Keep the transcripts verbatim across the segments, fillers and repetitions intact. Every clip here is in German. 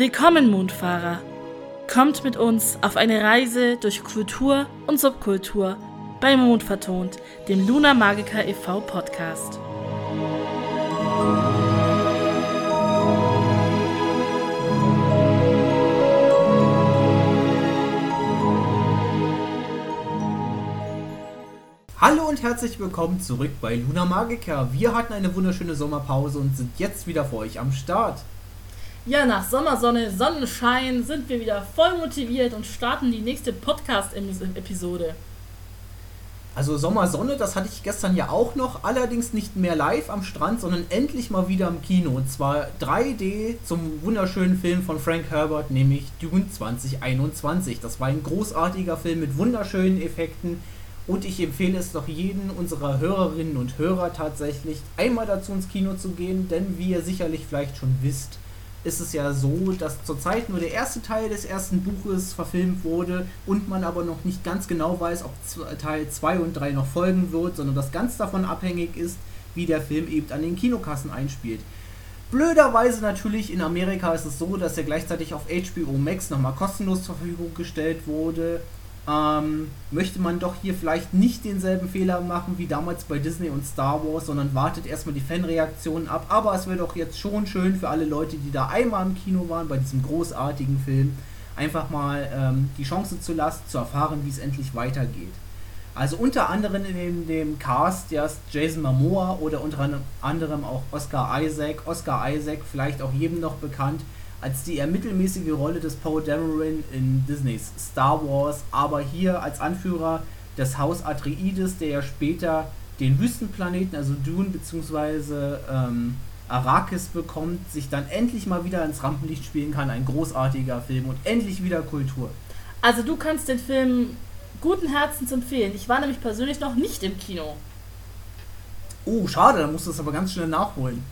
Willkommen, Mondfahrer! Kommt mit uns auf eine Reise durch Kultur und Subkultur bei Mond vertont, dem Luna Magica e V Podcast. Hallo und herzlich willkommen zurück bei Luna Magica. Wir hatten eine wunderschöne Sommerpause und sind jetzt wieder für euch am Start. Ja, nach Sommersonne, Sonnenschein sind wir wieder voll motiviert und starten die nächste Podcast-Episode. Also Sommersonne, das hatte ich gestern ja auch noch, allerdings nicht mehr live am Strand, sondern endlich mal wieder im Kino. Und zwar drei D zum wunderschönen Film von Frank Herbert, nämlich Dune zwanzig einundzwanzig. Das war ein großartiger Film mit wunderschönen Effekten. Und ich empfehle es doch jedem unserer Hörerinnen und Hörer tatsächlich, einmal dazu ins Kino zu gehen, denn wie ihr sicherlich vielleicht schon wisst, ist es ja so, dass zurzeit nur der erste Teil des ersten Buches verfilmt wurde und man aber noch nicht ganz genau weiß, ob Teil zwei und drei noch folgen wird, sondern das ganz davon abhängig ist, wie der Film eben an den Kinokassen einspielt. Blöderweise natürlich in Amerika ist es so, dass er gleichzeitig auf H B O Max nochmal kostenlos zur Verfügung gestellt wurde. Ähm, möchte man doch hier vielleicht nicht denselben Fehler machen wie damals bei Disney und Star Wars, sondern wartet erstmal die Fanreaktionen ab. Aber es wäre doch jetzt schon schön für alle Leute, die da einmal im Kino waren, bei diesem großartigen Film, einfach mal ähm, die Chance zu lassen, zu erfahren, wie es endlich weitergeht. Also unter anderem in dem Cast ja, Jason Momoa oder unter anderem auch Oscar Isaac. Oscar Isaac, vielleicht auch jedem noch bekannt als die eher mittelmäßige Rolle des Poe Dameron in Disneys Star Wars, aber hier als Anführer des Haus Atreides, der ja später den Wüstenplaneten, also Dune bzw. Ähm, Arrakis bekommt, sich dann endlich mal wieder ins Rampenlicht spielen kann. Ein großartiger Film und endlich wieder Kultur. Also du kannst den Film guten Herzens empfehlen. Ich war nämlich persönlich noch nicht im Kino. Oh, schade, dann musst du es aber ganz schnell nachholen.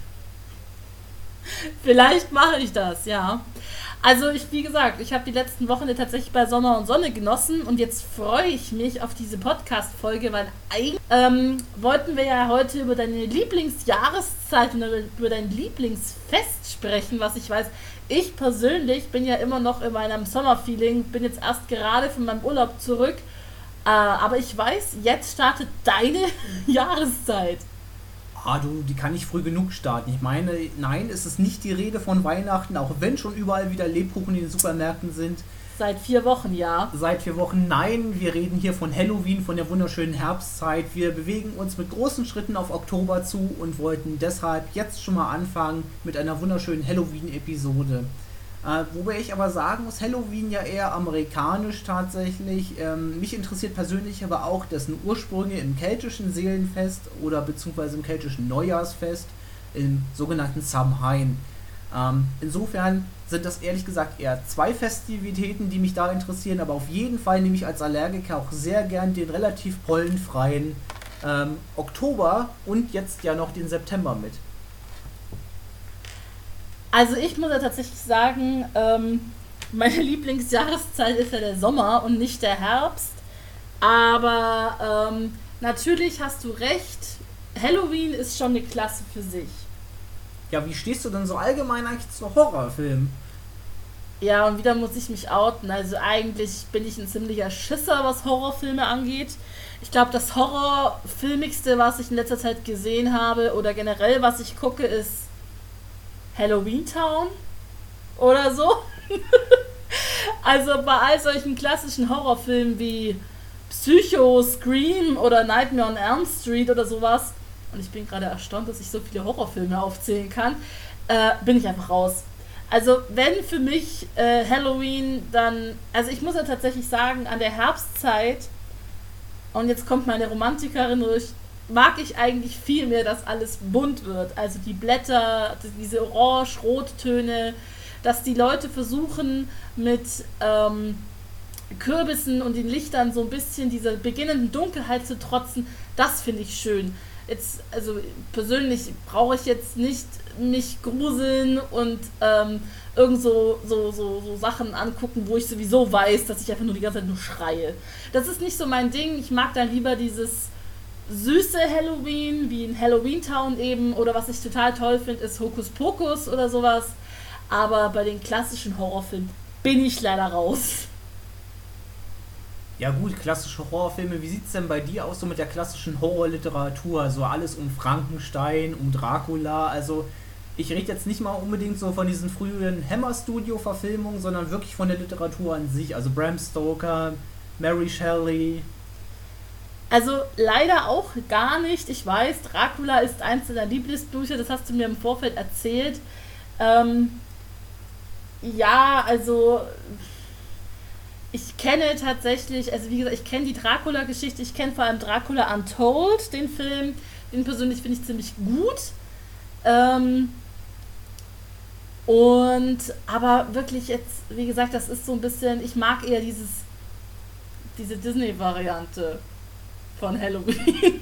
Vielleicht mache ich das, ja. Also ich, wie gesagt, ich habe die letzten Wochen tatsächlich bei Sommer und Sonne genossen und jetzt freue ich mich auf diese Podcast-Folge, weil eigentlich ähm, wollten wir ja heute über deine Lieblingsjahreszeit und über dein Lieblingsfest sprechen, was ich weiß. Ich persönlich bin ja immer noch in meinem Sommerfeeling, bin jetzt erst gerade von meinem Urlaub zurück, äh, aber ich weiß, jetzt startet deine Jahreszeit. Ah, du, die kann nicht früh genug starten. Ich meine, nein, es ist nicht die Rede von Weihnachten, auch wenn schon überall wieder Lebkuchen in den Supermärkten sind. Seit vier Wochen, ja. Seit vier Wochen, nein, wir reden hier von Halloween, von der wunderschönen Herbstzeit. Wir bewegen uns mit großen Schritten auf Oktober zu und wollten deshalb jetzt schon mal anfangen mit einer wunderschönen Halloween-Episode. Äh, wobei ich aber sagen muss, Halloween ja eher amerikanisch tatsächlich. Ähm, mich interessiert persönlich aber auch dessen Ursprünge im keltischen Seelenfest oder beziehungsweise im keltischen Neujahrsfest, im sogenannten Samhain. Ähm, insofern sind das ehrlich gesagt eher zwei Festivitäten, die mich da interessieren, aber auf jeden Fall nehme ich als Allergiker auch sehr gern den relativ pollenfreien ähm, Oktober und jetzt ja noch den September mit. Also ich muss ja tatsächlich sagen, ähm, meine Lieblingsjahreszeit ist ja der Sommer und nicht der Herbst. Aber ähm, natürlich hast du recht, Halloween ist schon eine Klasse für sich. Ja, wie stehst du denn so allgemein eigentlich zu Horrorfilmen? Ja, und wieder muss ich mich outen. Also eigentlich bin ich ein ziemlicher Schisser, was Horrorfilme angeht. Ich glaube, das Horrorfilmigste, was ich in letzter Zeit gesehen habe oder generell, was ich gucke, ist Halloween Town oder so. Also bei all solchen klassischen Horrorfilmen wie Psycho, Scream oder Nightmare on Elm Street oder sowas, und ich bin gerade erstaunt, dass ich so viele Horrorfilme aufzählen kann, äh, bin ich einfach raus. Also wenn für mich äh, Halloween dann, also ich muss ja tatsächlich sagen, an der Herbstzeit, und jetzt kommt meine Romantikerin durch, mag ich eigentlich viel mehr, dass alles bunt wird. Also die Blätter, diese Orange-Rottöne, dass die Leute versuchen mit ähm, Kürbissen und den Lichtern so ein bisschen dieser beginnenden Dunkelheit zu trotzen. Das finde ich schön. Jetzt, also persönlich brauche ich jetzt nicht mich gruseln und ähm, irgend so, so, so, so Sachen angucken, wo ich sowieso weiß, dass ich einfach nur die ganze Zeit nur schreie. Das ist nicht so mein Ding. Ich mag dann lieber dieses süße Halloween, wie in Halloween Town eben, oder was ich total toll finde, ist Hokus Pokus oder sowas. aber bei den klassischen Horrorfilmen bin ich leider raus. Ja gut, klassische Horrorfilme, wie sieht's denn bei dir aus so mit der klassischen Horrorliteratur? So alles um Frankenstein, um Dracula, also ich rede jetzt nicht mal unbedingt so von diesen frühen Hammer-Studio-Verfilmungen, sondern wirklich von der Literatur an sich, also Bram Stoker, Mary Shelley. Also leider auch gar nicht. Ich weiß, Dracula ist eins deiner Lieblingsbücher, das hast du mir im Vorfeld erzählt. Ähm, ja, also ich kenne tatsächlich, also wie gesagt, ich kenne die Dracula-Geschichte, ich kenne vor allem Dracula Untold, den Film, den persönlich finde ich ziemlich gut. Ähm, und, aber wirklich jetzt, wie gesagt, das ist so ein bisschen, ich mag eher dieses, diese Disney-Variante von Halloween.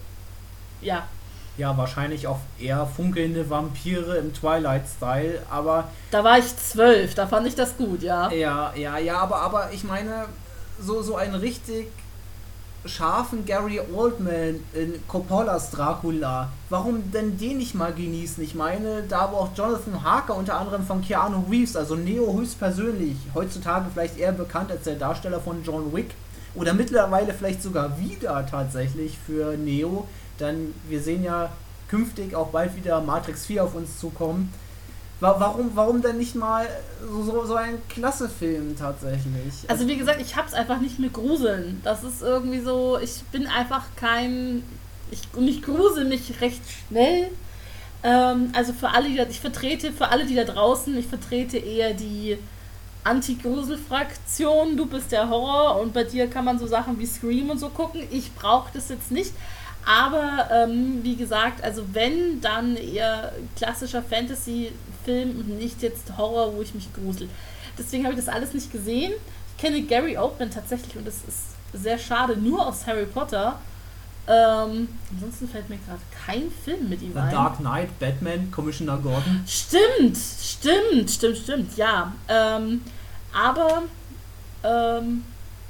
Ja. Ja, wahrscheinlich auch eher funkelnde Vampire im Twilight-Style, aber... Da war ich zwölf, da fand ich das gut, ja. Ja, ja, ja, aber, aber ich meine, so, so einen richtig scharfen Gary Oldman in Coppolas Dracula, warum denn den nicht mal genießen? Ich meine, da wo auch Jonathan Harker unter anderem von Keanu Reeves, also Neo höchstpersönlich, heutzutage vielleicht eher bekannt als der Darsteller von John Wick, oder mittlerweile vielleicht sogar wieder tatsächlich für Neo, denn wir sehen ja künftig auch bald wieder Matrix vier auf uns zukommen. Warum, warum denn nicht mal so, so ein klasse Film tatsächlich? Also wie gesagt, ich hab's einfach nicht mit Gruseln. Das ist irgendwie so, ich bin einfach kein, ich, und ich grusel mich recht schnell. Ähm, also für alle, die, ich vertrete, für alle, die da draußen, ich vertrete eher die Anti-Grusel-Fraktion. Du bist der Horror und bei dir kann man so Sachen wie Scream und so gucken. Ich brauche das jetzt nicht. Aber ähm, wie gesagt, also wenn, dann eher klassischer Fantasy-Film und nicht jetzt Horror, wo ich mich grusel. Deswegen habe ich das alles nicht gesehen. Ich kenne Gary Oldman tatsächlich und das ist sehr schade, nur aus Harry Potter. Ähm, ansonsten fällt mir gerade kein Film mit ihm The ein. Dark Knight, Batman, Commissioner Gordon. Stimmt, stimmt, stimmt, stimmt, ja. Ähm, aber ähm,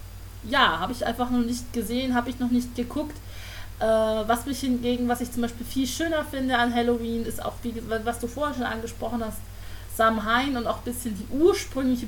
ja, habe ich einfach noch nicht gesehen, habe ich noch nicht geguckt. Äh, was mich hingegen, was ich zum Beispiel viel schöner finde an Halloween, ist auch, wie, was du vorher schon angesprochen hast, Samhain und auch ein bisschen die ursprüngliche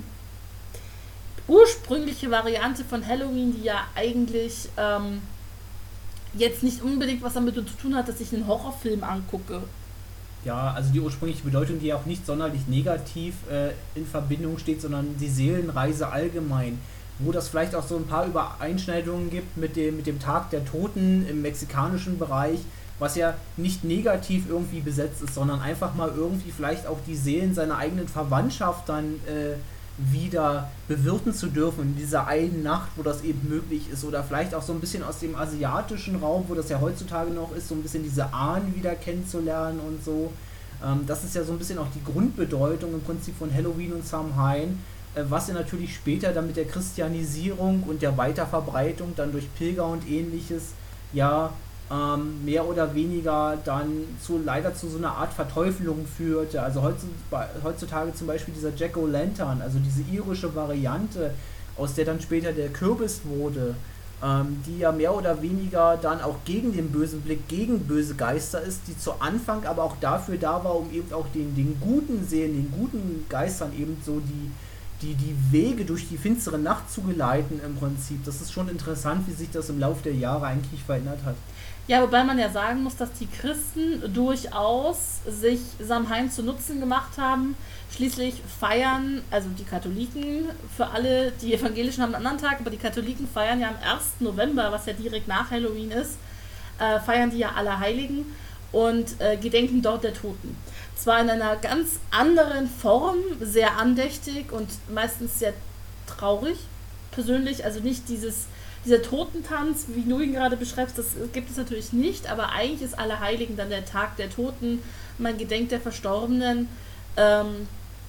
ursprüngliche Variante von Halloween, die ja eigentlich ähm, jetzt nicht unbedingt was damit zu tun hat, dass ich einen Horrorfilm angucke. Ja, also die ursprüngliche Bedeutung, die ja auch nicht sonderlich negativ äh, in Verbindung steht, sondern die Seelenreise allgemein. Wo das vielleicht auch so ein paar Übereinschneidungen gibt mit dem, mit dem Tag der Toten im mexikanischen Bereich, was ja nicht negativ irgendwie besetzt ist, sondern einfach mal irgendwie vielleicht auch die Seelen seiner eigenen Verwandtschaft dann äh, wieder bewirten zu dürfen in dieser einen Nacht, wo das eben möglich ist, oder vielleicht auch so ein bisschen aus dem asiatischen Raum, wo das ja heutzutage noch ist, so ein bisschen diese Ahnen wieder kennenzulernen und so. Ähm, das ist ja so ein bisschen auch die Grundbedeutung im Prinzip von Halloween und Samhain, was ja natürlich später dann mit der Christianisierung und der Weiterverbreitung dann durch Pilger und ähnliches ja ähm, mehr oder weniger dann zu leider zu so einer Art Verteufelung führte. Also heutzutage zum Beispiel dieser Jack-O-Lantern, also diese irische Variante, aus der dann später der Kürbis wurde, ähm, die ja mehr oder weniger dann auch gegen den bösen Blick, gegen böse Geister ist, die zu Anfang aber auch dafür da war, um eben auch den, den guten Seelen, den guten Geistern eben so die Die, die Wege durch die finstere Nacht zu geleiten im Prinzip. Das ist schon interessant, wie sich das im Laufe der Jahre eigentlich verändert hat. Ja, wobei man ja sagen muss, dass die Christen durchaus sich Samhain zu Nutzen gemacht haben. Schließlich feiern, also die Katholiken, für alle, die Evangelischen haben einen anderen Tag, aber die Katholiken feiern ja am ersten November, was ja direkt nach Halloween ist, äh, feiern die ja Allerheiligen und äh, gedenken dort der Toten. Zwar in einer ganz anderen Form, sehr andächtig und meistens sehr traurig, persönlich, also nicht dieses, dieser Totentanz, wie du ihn gerade beschreibst, das gibt es natürlich nicht, aber eigentlich ist Allerheiligen dann der Tag der Toten, man gedenkt der Verstorbenen ähm,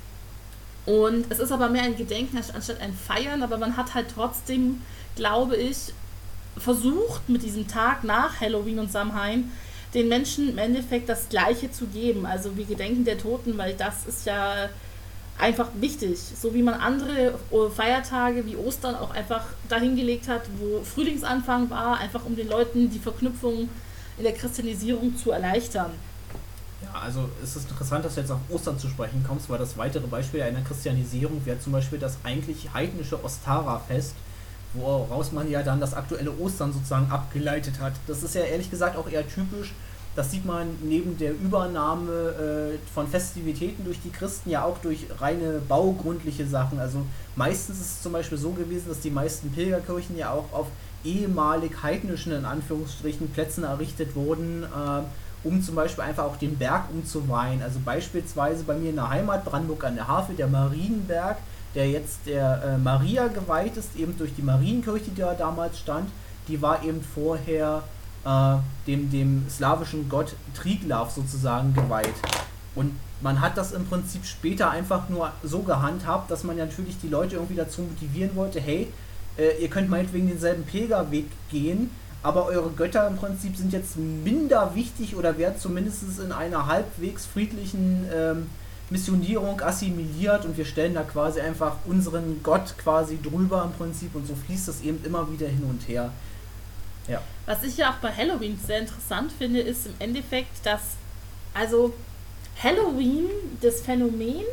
und es ist aber mehr ein Gedenken anstatt ein Feiern, aber man hat halt trotzdem, glaube ich, versucht mit diesem Tag nach Halloween und Samhain den Menschen im Endeffekt das Gleiche zu geben. Also wir gedenken der Toten, weil das ist ja einfach wichtig. So wie man andere Feiertage wie Ostern auch einfach dahingelegt hat, wo Frühlingsanfang war, einfach um den Leuten die Verknüpfung in der Christianisierung zu erleichtern. Ja, also es ist interessant, dass du jetzt auf Ostern zu sprechen kommst, weil das weitere Beispiel einer Christianisierung wäre zum Beispiel das eigentlich heidnische Ostara-Fest, woraus man ja dann das aktuelle Ostern sozusagen abgeleitet hat. Das ist ja ehrlich gesagt auch eher typisch. Das sieht man neben der Übernahme äh, von Festivitäten durch die Christen ja auch durch reine baugrundliche Sachen. Also meistens ist es zum Beispiel so gewesen, dass die meisten Pilgerkirchen ja auch auf ehemalig heidnischen, in Anführungsstrichen, Plätzen errichtet wurden, äh, um zum Beispiel einfach auch den Berg umzuweihen. Also beispielsweise bei mir in der Heimat, Brandenburg an der Havel, der Marienberg, der jetzt der äh, Maria geweiht ist, eben durch die Marienkirche, die da damals stand, die war eben vorher äh, dem, dem slawischen Gott Triglav sozusagen geweiht. Und man hat das im Prinzip später einfach nur so gehandhabt, dass man ja natürlich die Leute irgendwie dazu motivieren wollte, hey, äh, ihr könnt meinetwegen denselben Pilgerweg gehen, aber eure Götter im Prinzip sind jetzt minder wichtig oder werden zumindest in einer halbwegs friedlichen ähm, Missionierung assimiliert und wir stellen da quasi einfach unseren Gott quasi drüber im Prinzip und so fließt das eben immer wieder hin und her. Ja. Was ich ja auch bei Halloween sehr interessant finde, ist im Endeffekt, dass also Halloween, das Phänomen,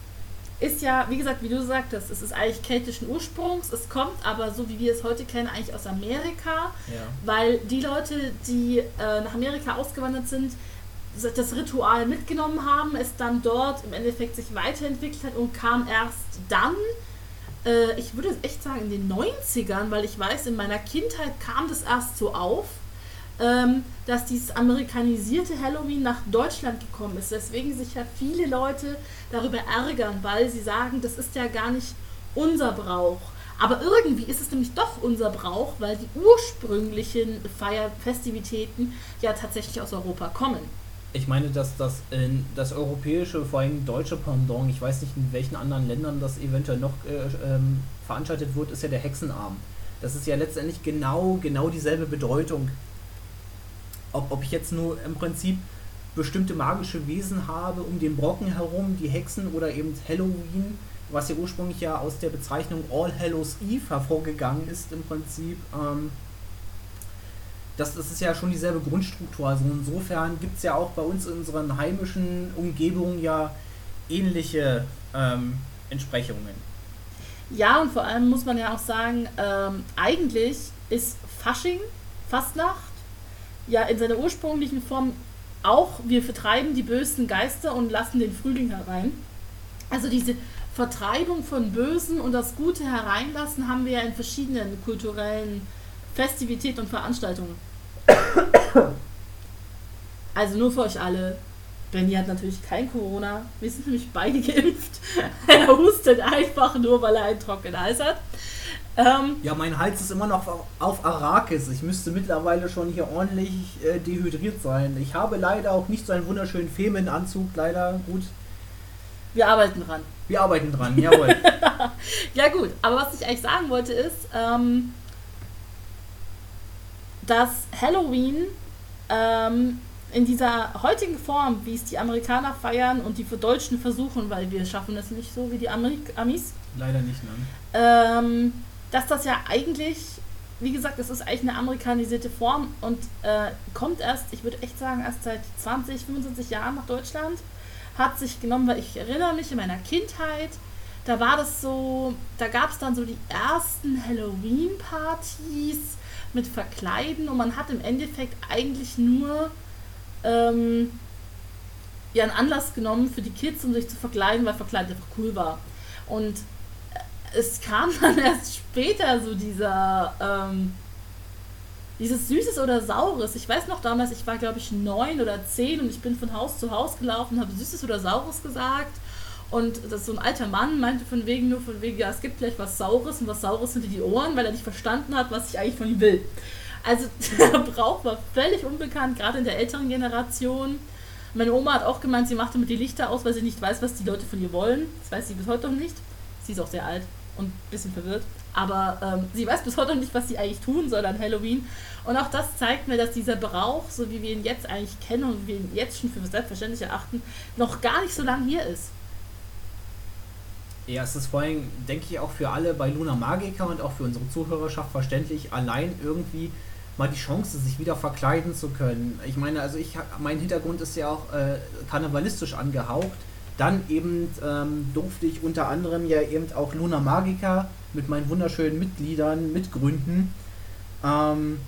ist ja, wie gesagt, wie du sagtest, es ist eigentlich keltischen Ursprungs, es kommt aber, so wie wir es heute kennen, eigentlich aus Amerika, Ja. weil die Leute, die äh, nach Amerika ausgewandert sind, das Ritual mitgenommen haben, es dann dort im Endeffekt sich weiterentwickelt hat und kam erst dann, äh, ich würde echt sagen in den neunzigern, weil ich weiß, in meiner Kindheit kam das erst so auf, ähm, dass dieses amerikanisierte Halloween nach Deutschland gekommen ist. Deswegen sich ja viele Leute darüber ärgern, weil sie sagen, das ist ja gar nicht unser Brauch. Aber irgendwie ist es nämlich doch unser Brauch, weil die ursprünglichen Feierfestivitäten ja tatsächlich aus Europa kommen. Ich meine, dass das, in das europäische, vor allem deutsche Pendant, ich weiß nicht, in welchen anderen Ländern das eventuell noch äh, ähm, veranstaltet wird, ist ja der Hexenabend. Das ist ja letztendlich genau, genau dieselbe Bedeutung. Ob, ob ich jetzt nur im Prinzip bestimmte magische Wesen habe um den Brocken herum, die Hexen oder eben Halloween, was ja ursprünglich ja aus der Bezeichnung All Hallows Eve hervorgegangen ist im Prinzip. Ähm, das, das ist ja schon dieselbe Grundstruktur. Also insofern gibt es ja auch bei uns in unseren heimischen Umgebungen ja ähnliche ähm, Entsprechungen. Ja, und vor allem muss man ja auch sagen, ähm, eigentlich ist Fasching, Fastnacht, ja in seiner ursprünglichen Form auch, wir vertreiben die bösen Geister und lassen den Frühling herein. Also diese Vertreibung von Bösen und das Gute hereinlassen haben wir ja in verschiedenen kulturellen Festivitäten und Veranstaltungen. Also nur für euch alle, Benny hat natürlich kein Corona, wir sind nämlich beide geimpft. Er hustet einfach nur, weil er einen trockenen Hals hat. Ähm, ja, mein Hals ist immer noch auf, auf Arrakis. Ich müsste mittlerweile schon hier ordentlich äh, dehydriert sein. Ich habe leider auch nicht so einen wunderschönen Femenanzug, leider, gut. Wir arbeiten dran. Wir arbeiten dran, jawohl. Ja gut, aber was ich eigentlich sagen wollte ist, ähm, dass Halloween ähm, in dieser heutigen Form, wie es die Amerikaner feiern und die Deutschen versuchen, weil wir schaffen das nicht so wie die Amerik- Amis. Leider nicht, nein. Ähm, dass das ja eigentlich, wie gesagt, das ist eigentlich eine amerikanisierte Form und äh, kommt erst, ich würde echt sagen, erst seit zwanzig, fünfundzwanzig Jahren nach Deutschland, hat sich genommen, weil ich erinnere mich in meiner Kindheit, da war das so, da gab es dann so die ersten Halloween-Partys mit Verkleiden und man hat im Endeffekt eigentlich nur ähm, ja, einen Anlass genommen für die Kids, um sich zu verkleiden, weil Verkleiden einfach cool war. Und es kam dann erst später so dieser, ähm, dieses Süßes oder Saures. Ich weiß noch damals, ich war glaube ich neun oder zehn und ich bin von Haus zu Haus gelaufen und habe Süßes oder Saures gesagt. Und das so ein alter Mann meinte von wegen nur von wegen, ja, es gibt gleich was Saures und was Saures hinter die Ohren, weil er nicht verstanden hat, was ich eigentlich von ihm will. Also der Brauch war völlig unbekannt, gerade in der älteren Generation. Meine Oma hat auch gemeint, sie macht damit die Lichter aus, weil sie nicht weiß, was die Leute von ihr wollen. Das weiß sie bis heute noch nicht. Sie ist auch sehr alt und ein bisschen verwirrt. Aber ähm, sie weiß bis heute noch nicht, was sie eigentlich tun soll an Halloween. Und auch das zeigt mir, dass dieser Brauch, so wie wir ihn jetzt eigentlich kennen und wie wir ihn jetzt schon für selbstverständlich erachten, noch gar nicht so lange hier ist. Ja, es ist vor allem, denke ich, auch für alle bei Luna Magica und auch für unsere Zuhörerschaft verständlich, allein irgendwie mal die Chance, sich wieder verkleiden zu können. Ich meine, also ich mein Hintergrund ist ja auch äh, karnevalistisch angehaucht. Dann eben ähm, durfte ich unter anderem ja eben auch Luna Magica mit meinen wunderschönen Mitgliedern mitgründen. Ähm,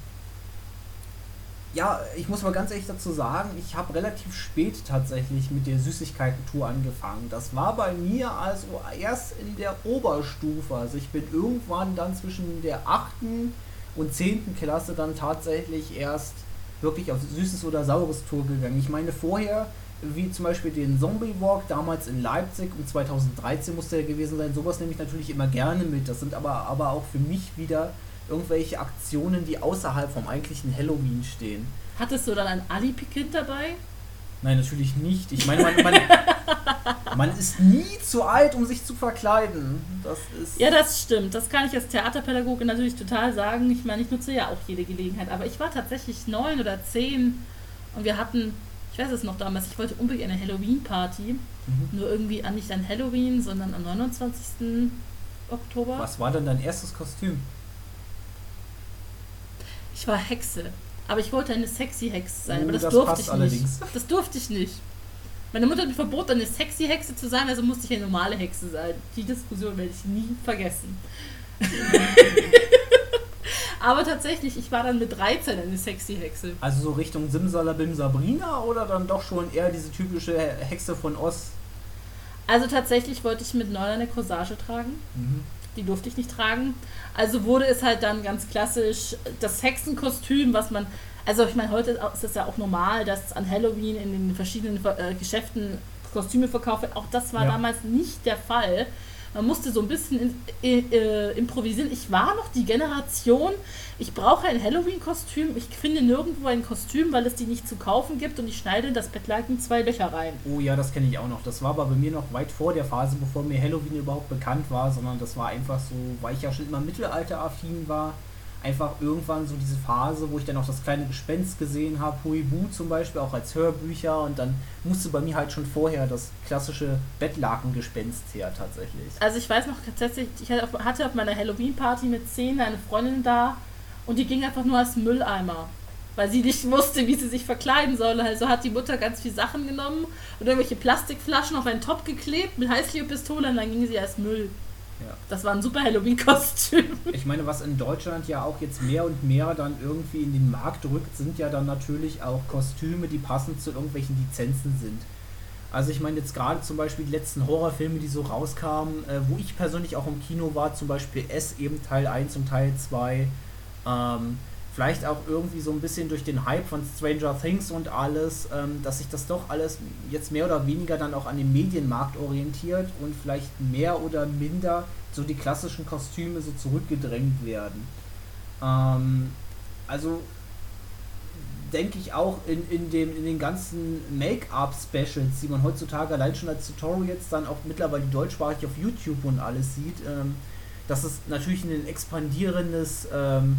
ja, ich muss mal ganz ehrlich dazu sagen, ich habe relativ spät tatsächlich mit der Süßigkeiten-Tour angefangen. Das war bei mir also erst in der Oberstufe. Also ich bin irgendwann dann zwischen der achten und zehnten Klasse dann tatsächlich erst wirklich auf Süßes oder Saures Tour gegangen. Ich meine vorher, wie zum Beispiel den Zombie Walk damals in Leipzig um zweitausenddreizehn musste er gewesen sein, sowas nehme ich natürlich immer gerne mit. Das sind aber, aber auch für mich wieder irgendwelche Aktionen, die außerhalb vom eigentlichen Halloween stehen. Hattest du dann ein Ali-Kind dabei? Nein, natürlich nicht. Ich meine, man, man, man ist nie zu alt, um sich zu verkleiden. Das ist ja, das stimmt. Das kann ich als Theaterpädagoge natürlich total sagen. Ich meine, ich nutze ja auch jede Gelegenheit. Aber ich war tatsächlich neun oder zehn und wir hatten, ich weiß es noch damals, ich wollte unbedingt eine Halloween-Party. Mhm. Nur irgendwie an nicht an Halloween, sondern am neunundzwanzigsten Oktober. Was war denn dein erstes Kostüm? Ich war Hexe. Aber ich wollte eine sexy Hexe sein. Oh, aber das, das durfte passt ich allerdings. nicht. Das durfte ich nicht. Meine Mutter hat mir verboten, eine sexy Hexe zu sein, also musste ich eine normale Hexe sein. Die Diskussion werde ich nie vergessen. Aber tatsächlich, ich war dann mit dreizehn eine sexy Hexe. Also so Richtung Simsalabim Sabrina oder dann doch schon eher diese typische Hexe von Oz? Also tatsächlich wollte ich mit neun eine Corsage tragen. Mhm. Die durfte ich nicht tragen. Also wurde es halt dann ganz klassisch das Hexenkostüm, was man, also ich meine, heute ist es ja auch normal, dass an Halloween in den verschiedenen äh, Geschäften Kostüme verkauft wird. Auch das war ja damals nicht der Fall. Man musste so ein bisschen in, äh, improvisieren. Ich war noch die Generation, ich brauche ein Halloween-Kostüm. Ich finde nirgendwo ein Kostüm, weil es die nicht zu kaufen gibt und ich schneide in das Bettlaken zwei Löcher rein. Oh ja, das kenne ich auch noch. Das war aber bei mir noch weit vor der Phase, bevor mir Halloween überhaupt bekannt war, sondern das war einfach so, weil ich ja schon immer mittelalteraffin war, einfach irgendwann so diese Phase, wo ich dann auch das kleine Gespenst gesehen habe, Huibu zum Beispiel, auch als Hörbücher, und dann musste bei mir halt schon vorher das klassische Bettlakengespenst her tatsächlich. Also ich weiß noch tatsächlich, ich hatte auf meiner Halloween-Party mit zehn eine Freundin da und die ging einfach nur als Mülleimer, weil sie nicht wusste, wie sie sich verkleiden soll. Also hat die Mutter ganz viel Sachen genommen und irgendwelche Plastikflaschen auf einen Topf geklebt mit Heißklebepistole und dann ging sie als Müll. Ja. Das war ein super Halloween-Kostüm. Ich meine, was in Deutschland ja auch jetzt mehr und mehr dann irgendwie in den Markt rückt, sind ja dann natürlich auch Kostüme, die passend zu irgendwelchen Lizenzen sind. Also ich meine jetzt gerade zum Beispiel die letzten Horrorfilme, die so rauskamen, äh, wo ich persönlich auch im Kino war, zum Beispiel S eben Teil eins und Teil zwei, ähm, vielleicht auch irgendwie so ein bisschen durch den Hype von Stranger Things und alles, ähm, dass sich das doch alles jetzt mehr oder weniger dann auch an den Medienmarkt orientiert und vielleicht mehr oder minder so die klassischen Kostüme so zurückgedrängt werden. Ähm, also denke ich auch in, in, dem, in den ganzen Make-up-Specials, die man heutzutage allein schon als Tutorials dann auch mittlerweile deutschsprachig auf YouTube und alles sieht, ähm, dass es natürlich ein expandierendes ähm,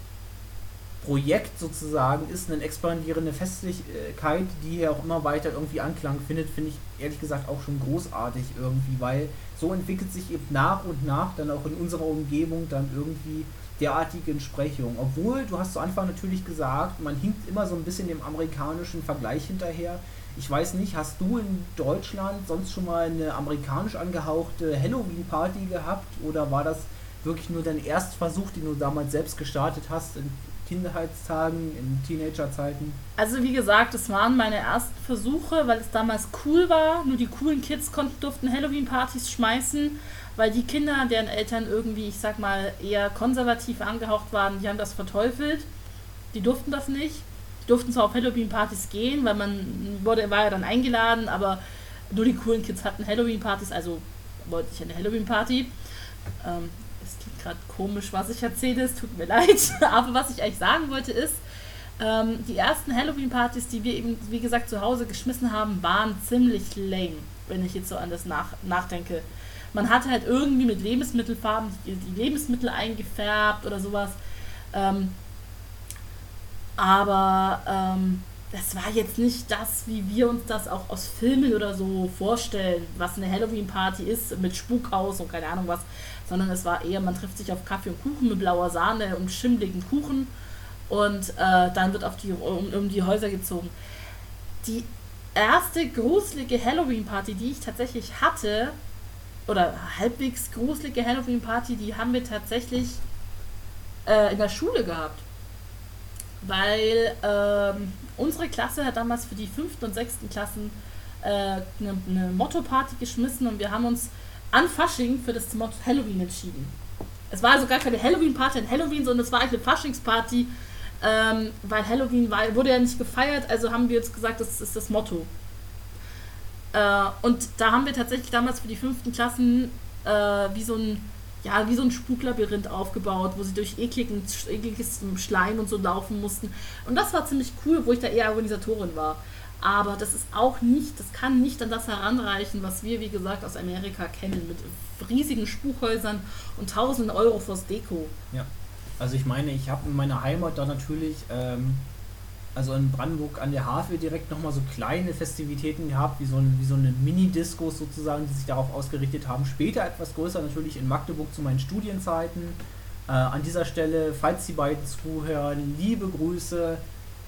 Projekt sozusagen ist, eine expandierende Festlichkeit, die hier auch immer weiter irgendwie Anklang findet, finde ich ehrlich gesagt auch schon großartig irgendwie, weil so entwickelt sich eben nach und nach dann auch in unserer Umgebung dann irgendwie derartige Entsprechung. Obwohl, du hast zu Anfang natürlich gesagt, man hinkt immer so ein bisschen dem amerikanischen Vergleich hinterher. Ich weiß nicht, hast du in Deutschland sonst schon mal eine amerikanisch angehauchte Halloween-Party gehabt oder war das wirklich nur dein Erstversuch, den du damals selbst gestartet hast in Kindheitstagen, in Teenagerzeiten? Also wie gesagt, es waren meine ersten Versuche, weil es damals cool war. Nur die coolen Kids konnten, durften Halloween-Partys schmeißen, weil die Kinder, deren Eltern irgendwie, ich sag mal, eher konservativ angehaucht waren, die haben das verteufelt. Die durften das nicht. Die durften zwar auf Halloween-Partys gehen, weil man wurde, war ja dann eingeladen, aber nur die coolen Kids hatten Halloween-Partys, also wollte ich eine Halloween-Party. Ähm, es klingt gerade komisch, was ich erzähle, es tut mir leid. Aber was ich eigentlich sagen wollte ist, ähm, die ersten Halloween-Partys, die wir eben, wie gesagt, zu Hause geschmissen haben, waren ziemlich lame, wenn ich jetzt so an das nach, nachdenke. Man hatte halt irgendwie mit Lebensmittelfarben die, die Lebensmittel eingefärbt oder sowas. Ähm, aber ähm, das war jetzt nicht das, wie wir uns das auch aus Filmen oder so vorstellen, was eine Halloween-Party ist, mit Spukhaus und keine Ahnung was, sondern es war eher, man trifft sich auf Kaffee und Kuchen mit blauer Sahne und schimmligen Kuchen Und äh, dann wird auf die, um, um die Häuser gezogen. Die erste gruselige Halloween-Party, die ich tatsächlich hatte, oder halbwegs gruselige Halloween-Party, die haben wir tatsächlich äh, in der Schule gehabt. Weil ähm, unsere Klasse hat damals für die fünften und sechsten Klassen äh, eine, eine Motto-Party geschmissen und wir haben uns an Fasching für das Motto Halloween entschieden. Es war also gar keine Halloween-Party an Halloween, sondern es war eine Faschingsparty, ähm, weil Halloween war, wurde ja nicht gefeiert, also haben wir jetzt gesagt, das ist das Motto. Äh, und da haben wir tatsächlich damals für die fünften Klassen äh, wie so ein ja, wie so ein Spuklabyrinth aufgebaut, wo sie durch ekligen, ekliges Schleim und so laufen mussten. Und das war ziemlich cool, wo ich da eher Organisatorin war. Aber das ist auch nicht, das kann nicht an das heranreichen, was wir, wie gesagt, aus Amerika kennen, mit riesigen Spukhäusern und tausenden Euro fürs Deko. Ja, also ich meine, ich habe in meiner Heimat da natürlich, ähm, also in Brandenburg an der Havel direkt nochmal so kleine Festivitäten gehabt, wie so, ein, wie so eine Mini-Discos sozusagen, die sich darauf ausgerichtet haben. Später etwas größer natürlich in Magdeburg zu meinen Studienzeiten. Äh, an dieser Stelle, falls die beiden zuhören, liebe Grüße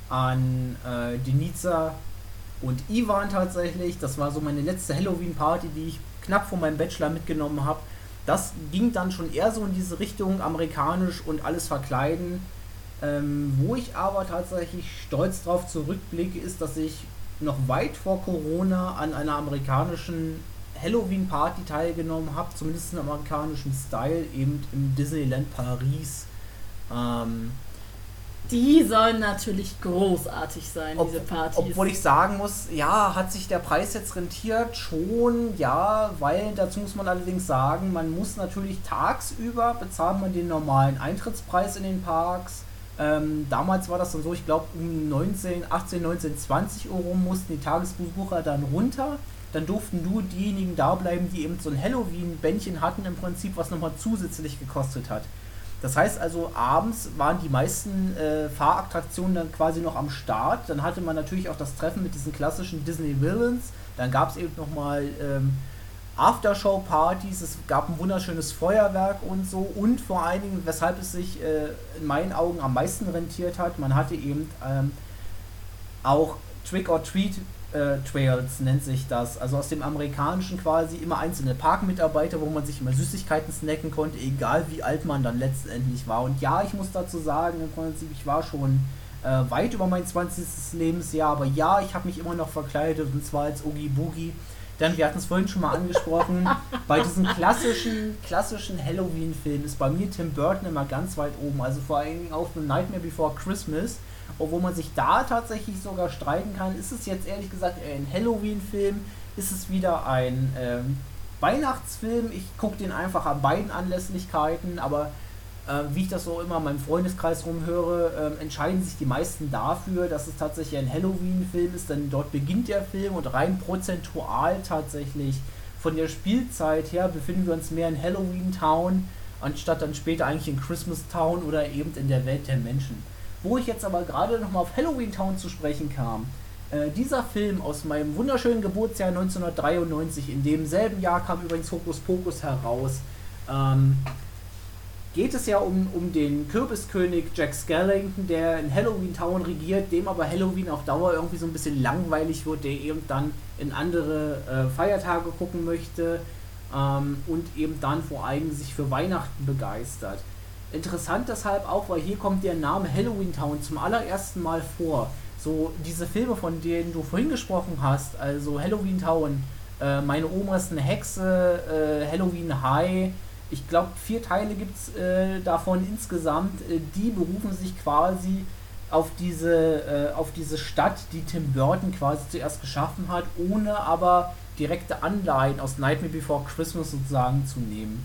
an äh, Denica und Ivan tatsächlich. Das war so meine letzte Halloween-Party, die ich knapp vor meinem Bachelor mitgenommen habe. Das ging dann schon eher so in diese Richtung amerikanisch und alles verkleiden. Ähm, wo ich aber tatsächlich stolz drauf zurückblicke, ist, dass ich noch weit vor Corona an einer amerikanischen Halloween-Party teilgenommen habe, zumindest im amerikanischen Style, eben im Disneyland Paris. Ähm, Die sollen natürlich großartig sein, ob, diese Partys. Obwohl ich sagen muss, ja, hat sich der Preis jetzt rentiert? Schon, ja, weil dazu muss man allerdings sagen, man muss natürlich tagsüber bezahlt man den normalen Eintrittspreis in den Parks. Ähm, damals war das dann so, ich glaube um neunzehn, achtzehn, neunzehn, zwanzig Euro mussten die Tagesbesucher dann runter. Dann durften nur diejenigen da bleiben, die eben so ein Halloween-Bändchen hatten im Prinzip, was nochmal zusätzlich gekostet hat. Das heißt also, abends waren die meisten äh, Fahrattraktionen dann quasi noch am Start. Dann hatte man natürlich auch das Treffen mit diesen klassischen Disney-Villains. Dann gab es eben nochmal ähm, Aftershow-Partys, es gab ein wunderschönes Feuerwerk und so. Und vor allen Dingen, weshalb es sich äh, in meinen Augen am meisten rentiert hat, man hatte eben ähm, auch Trick-or-Treat Äh, Trails nennt sich das, also aus dem Amerikanischen quasi immer einzelne Parkmitarbeiter, wo man sich immer Süßigkeiten snacken konnte, egal wie alt man dann letztendlich war. Und ja, ich muss dazu sagen, im Prinzip, ich war schon äh, weit über mein zwanzigstes Lebensjahr, aber ja, ich habe mich immer noch verkleidet, und zwar als Oogie Boogie. Denn wir hatten es vorhin schon mal angesprochen, bei diesen klassischen, klassischen Halloween-Filmen ist bei mir Tim Burton immer ganz weit oben, also vor allen Dingen auch The Nightmare Before Christmas. Obwohl man sich da tatsächlich sogar streiten kann, ist es jetzt ehrlich gesagt ein Halloween-Film, ist es wieder ein ähm, Weihnachtsfilm. Ich gucke den einfach an beiden Anlässlichkeiten, aber äh, wie ich das so immer in meinem Freundeskreis rumhöre, äh, entscheiden sich die meisten dafür, dass es tatsächlich ein Halloween-Film ist, denn dort beginnt der Film und rein prozentual tatsächlich von der Spielzeit her befinden wir uns mehr in Halloween Town, anstatt dann später eigentlich in Christmas Town oder eben in der Welt der Menschen. Wo ich jetzt aber gerade nochmal auf Halloween Town zu sprechen kam, äh, dieser Film aus meinem wunderschönen Geburtsjahr neunzehnhundertdreiundneunzig, in demselben Jahr kam übrigens Hokus Pokus heraus, ähm, geht es ja um, um den Kürbiskönig Jack Skellington, der in Halloween Town regiert, dem aber Halloween auf Dauer irgendwie so ein bisschen langweilig wird, der eben dann in andere äh, Feiertage gucken möchte ähm, und eben dann vor allem sich für Weihnachten begeistert. Interessant deshalb auch, weil hier kommt der Name Halloween Town zum allerersten Mal vor. So diese Filme, von denen du vorhin gesprochen hast, also Halloween Town, äh, Meine Oma ist eine Hexe, äh, Halloween High, ich glaube vier Teile gibt es äh, davon insgesamt, äh, die berufen sich quasi auf diese, äh, auf diese Stadt, die Tim Burton quasi zuerst geschaffen hat, ohne aber direkte Anleihen aus Nightmare Before Christmas sozusagen zu nehmen.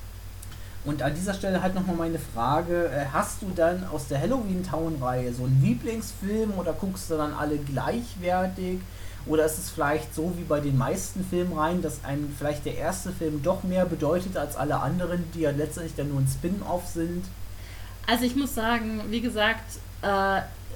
Und an dieser Stelle halt nochmal meine Frage, hast du dann aus der Halloween Town-Reihe so einen Lieblingsfilm oder guckst du dann alle gleichwertig? Oder ist es vielleicht so wie bei den meisten Filmreihen, dass einem vielleicht der erste Film doch mehr bedeutet als alle anderen, die ja letztendlich dann nur ein Spin-Off sind? Also ich muss sagen, wie gesagt, äh,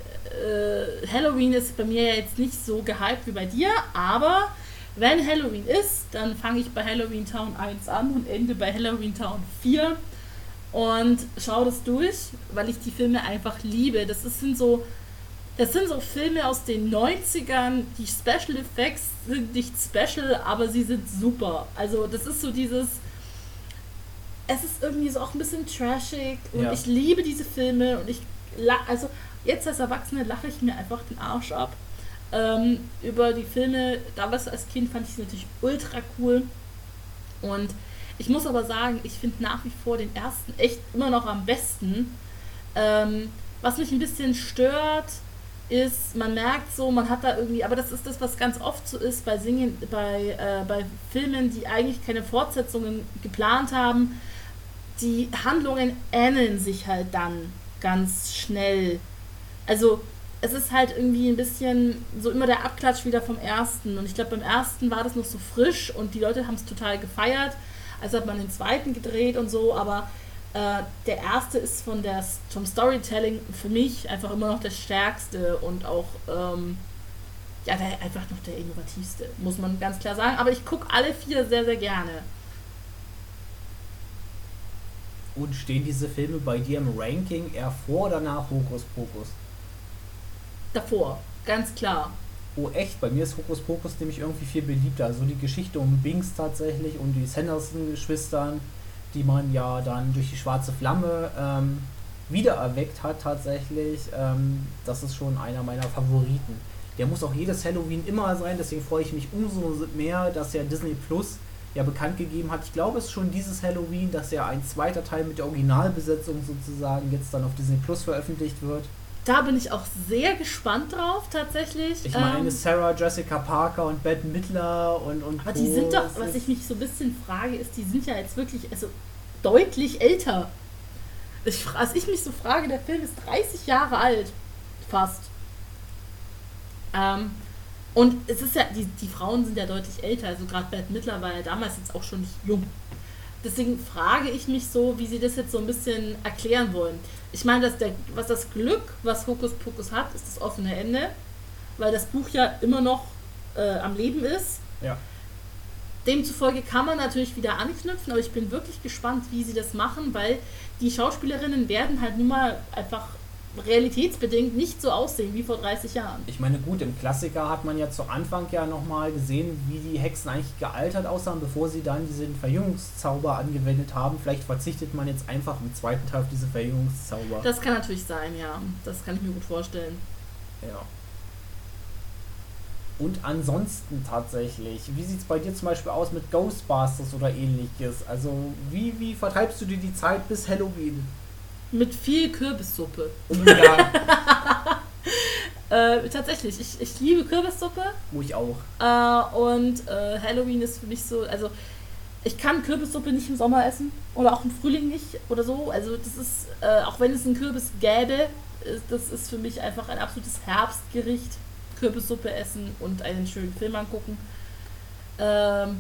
äh, Halloween ist bei mir jetzt nicht so gehypt wie bei dir, aber wenn Halloween ist, dann fange ich bei Halloween Town eins an und ende bei Halloween Town vier. und schaue das durch, weil ich die Filme einfach liebe. Das ist, sind so Das sind so Filme aus den neunzigern, die Special Effects sind nicht special, aber sie sind super. Also das ist so dieses, es ist irgendwie so auch ein bisschen trashig und Ja. ich liebe diese Filme und ich, la- also jetzt als Erwachsene lache ich mir einfach den Arsch ab. Ähm, über die Filme, damals als Kind fand ich sie natürlich ultra cool und ich muss aber sagen, ich finde nach wie vor den ersten echt immer noch am besten. Ähm, was mich ein bisschen stört, ist, man merkt so, man hat da irgendwie, aber das ist das, was ganz oft so ist bei Singen, bei, äh, bei Filmen, die eigentlich keine Fortsetzungen geplant haben, die Handlungen ähneln sich halt dann ganz schnell. Also es ist halt irgendwie ein bisschen so immer der Abklatsch wieder vom ersten. Und ich glaube, beim ersten war das noch so frisch und die Leute haben es total gefeiert. Also hat man den zweiten gedreht und so, aber äh, der erste ist von der, vom Storytelling für mich einfach immer noch der stärkste und auch ähm, ja, der, einfach noch der innovativste, muss man ganz klar sagen. Aber ich gucke alle vier sehr, sehr gerne. Und stehen diese Filme bei dir im Ranking eher vor oder nach Hokus Pokus? Davor, ganz klar. Oh echt, bei mir ist Hokus Pokus nämlich irgendwie viel beliebter. Also die Geschichte um Binks tatsächlich und die Sanderson-Geschwistern, die man ja dann durch die schwarze Flamme ähm, wiedererweckt hat tatsächlich. Ähm, das ist schon einer meiner Favoriten. Der muss auch jedes Halloween immer sein, deswegen freue ich mich umso mehr, dass ja Disney Plus ja bekannt gegeben hat. Ich glaube, es ist schon dieses Halloween, dass ja ein zweiter Teil mit der Originalbesetzung sozusagen jetzt dann auf Disney Plus veröffentlicht wird. Da bin ich auch sehr gespannt drauf, tatsächlich. Ich meine, Ähm, Sarah Jessica Parker und Bette Midler und und aber Co. die sind doch, Es was ist- ich mich so ein bisschen frage, ist, die sind ja jetzt wirklich also deutlich älter. Ich, als ich mich so frage, der Film ist dreißig Jahre alt. Fast. Ähm, und es ist ja, die, die Frauen sind ja deutlich älter, also gerade Bette Midler war ja damals jetzt auch schon nicht jung. Deswegen frage ich mich so, wie sie das jetzt so ein bisschen erklären wollen. Ich meine, dass der, was das Glück, was Hokus Pokus hat, ist das offene Ende, weil das Buch ja immer noch äh, am Leben ist. Ja. Demzufolge kann man natürlich wieder anknüpfen, aber ich bin wirklich gespannt, wie sie das machen, weil die Schauspielerinnen werden halt nun mal einfach realitätsbedingt nicht so aussehen wie vor dreißig Jahren. Ich meine, gut, im Klassiker hat man ja zu Anfang ja nochmal gesehen, wie die Hexen eigentlich gealtert aussahen, bevor sie dann diesen Verjüngungszauber angewendet haben. Vielleicht verzichtet man jetzt einfach im zweiten Teil auf diese Verjüngungszauber. Das kann natürlich sein, ja. Das kann ich mir gut vorstellen. Ja. Und ansonsten tatsächlich, wie sieht es bei dir zum Beispiel aus mit Ghostbusters oder ähnliches? Also, wie, wie vertreibst du dir die Zeit bis Halloween? Mit viel Kürbissuppe. Ja, Äh, tatsächlich, ich, ich liebe Kürbissuppe wo ich auch. äh, und äh, Halloween ist für mich so, also ich kann Kürbissuppe nicht im Sommer essen oder auch im Frühling nicht oder so. Also das ist, äh, auch wenn es einen Kürbis gäbe, ist, das ist für mich einfach ein absolutes Herbstgericht. Kürbissuppe essen und einen schönen Film angucken. Ähm,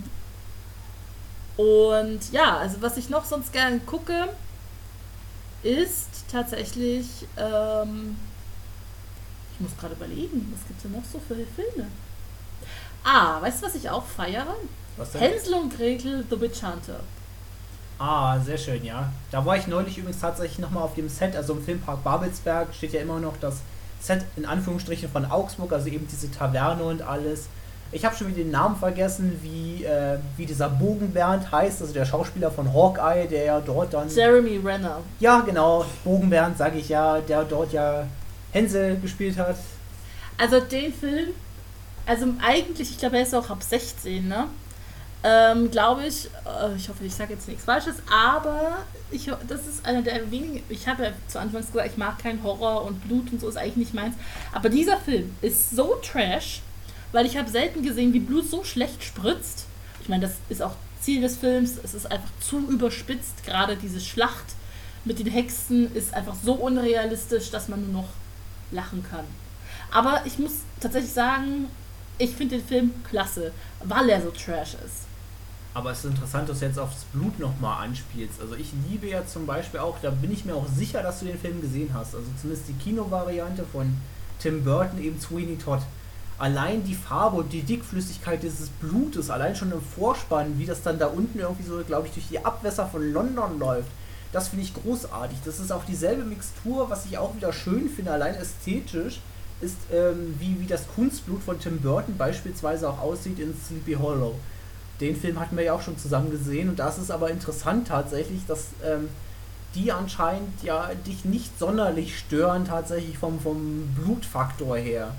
und ja, also was ich noch sonst gerne gucke, ist tatsächlich, ähm, ich muss gerade überlegen, was gibt es denn noch so für Filme? Ah, weißt du, was ich auch feiere? Was denn? Hänsel und Gretel, The Witch Hunter. Ah, sehr schön, ja. Da war ich neulich übrigens tatsächlich nochmal auf dem Set, also im Filmpark Babelsberg steht ja immer noch das Set in Anführungsstrichen von Augsburg, also eben diese Taverne und alles. Ich habe schon wieder den Namen vergessen, wie, äh, wie dieser Bogenbernd heißt, also der Schauspieler von Hawkeye, der ja dort dann... Jeremy Renner. Ja, genau, Bogenbernd, sage ich ja, der dort ja Hänsel gespielt hat. Also den Film, also eigentlich, ich glaube, er ist auch ab sechzehn, ne? Ähm, glaube ich, äh, ich hoffe, ich sage jetzt nichts Falsches, aber ich, ho- das ist einer der wenigen, ich habe ja zu Anfangs gesagt, ich mag keinen Horror und Blut und so ist eigentlich nicht meins, aber dieser Film ist so trash, weil ich habe selten gesehen, wie Blut so schlecht spritzt. Ich meine, das ist auch Ziel des Films, es ist einfach zu überspitzt, gerade diese Schlacht mit den Hexen ist einfach so unrealistisch, dass man nur noch lachen kann. Aber ich muss tatsächlich sagen, ich finde den Film klasse, weil er so trash ist. Aber es ist interessant, dass du jetzt aufs Blut nochmal anspielst. Also ich liebe ja zum Beispiel auch, da bin ich mir auch sicher, dass du den Film gesehen hast. Also zumindest die Kinovariante von Tim Burton, eben Sweeney Todd. Allein die Farbe und die Dickflüssigkeit dieses Blutes, allein schon im Vorspann, wie das dann da unten irgendwie so, glaube ich, durch die Abwässer von London läuft. das finde ich großartig. Das ist auch dieselbe Mixtur, was ich auch wieder schön finde, allein ästhetisch, ist ähm, wie, wie das Kunstblut von Tim Burton beispielsweise auch aussieht in Sleepy Hollow. Den Film hatten wir ja auch schon zusammen gesehen und das ist aber interessant tatsächlich, dass ähm, die anscheinend ja dich nicht sonderlich stören tatsächlich vom, vom Blutfaktor her.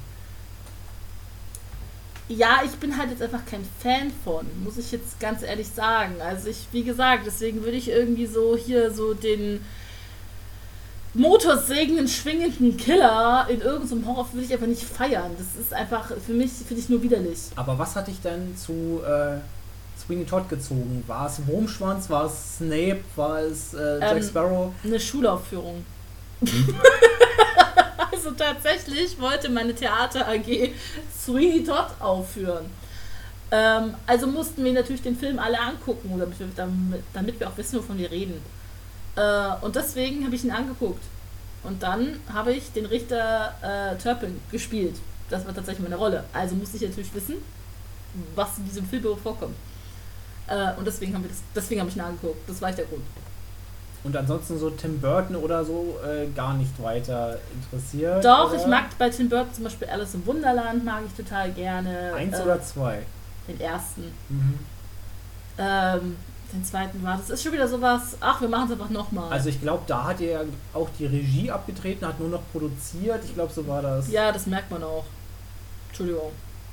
Ja, ich bin halt jetzt einfach kein Fan von, muss ich jetzt ganz ehrlich sagen. Also ich, wie gesagt, deswegen würde ich irgendwie so hier so den motorsägenden, schwingenden Killer in irgendeinem Horrorfilm will ich einfach nicht feiern. Das ist einfach, für mich, finde ich nur widerlich. Aber was hat dich denn zu äh, Sweeney Todd gezogen? War es Wurmschwanz, war es Snape, war es äh, Jack Ähm, Sparrow? Eine Schulaufführung. Also tatsächlich wollte meine Theater-A G Sweeney Todd aufführen. Ähm, also mussten wir natürlich den Film alle angucken, damit wir, damit, damit wir auch wissen, wovon wir reden. Äh, und deswegen habe ich ihn angeguckt. Und dann habe ich den Richter äh, Turpin gespielt. Das war tatsächlich meine Rolle. Also musste ich natürlich wissen, was in diesem Film vorkommt. Äh, und deswegen habe ich, das, deswegen hab ich ihn angeguckt. Das war echt der Grund. Und ansonsten so Tim Burton oder so äh, gar nicht weiter interessiert? Doch, oder? ich mag bei Tim Burton zum Beispiel Alice im Wunderland, mag ich total gerne. Eins äh, oder zwei? Den ersten. Mhm. Ähm, den zweiten war, das ist schon wieder sowas, ach, wir machen es einfach nochmal. Also ich glaube, da hat er auch die Regie abgetreten, hat nur noch produziert. Ich glaube, so war das. Ja, das merkt man auch. Entschuldigung.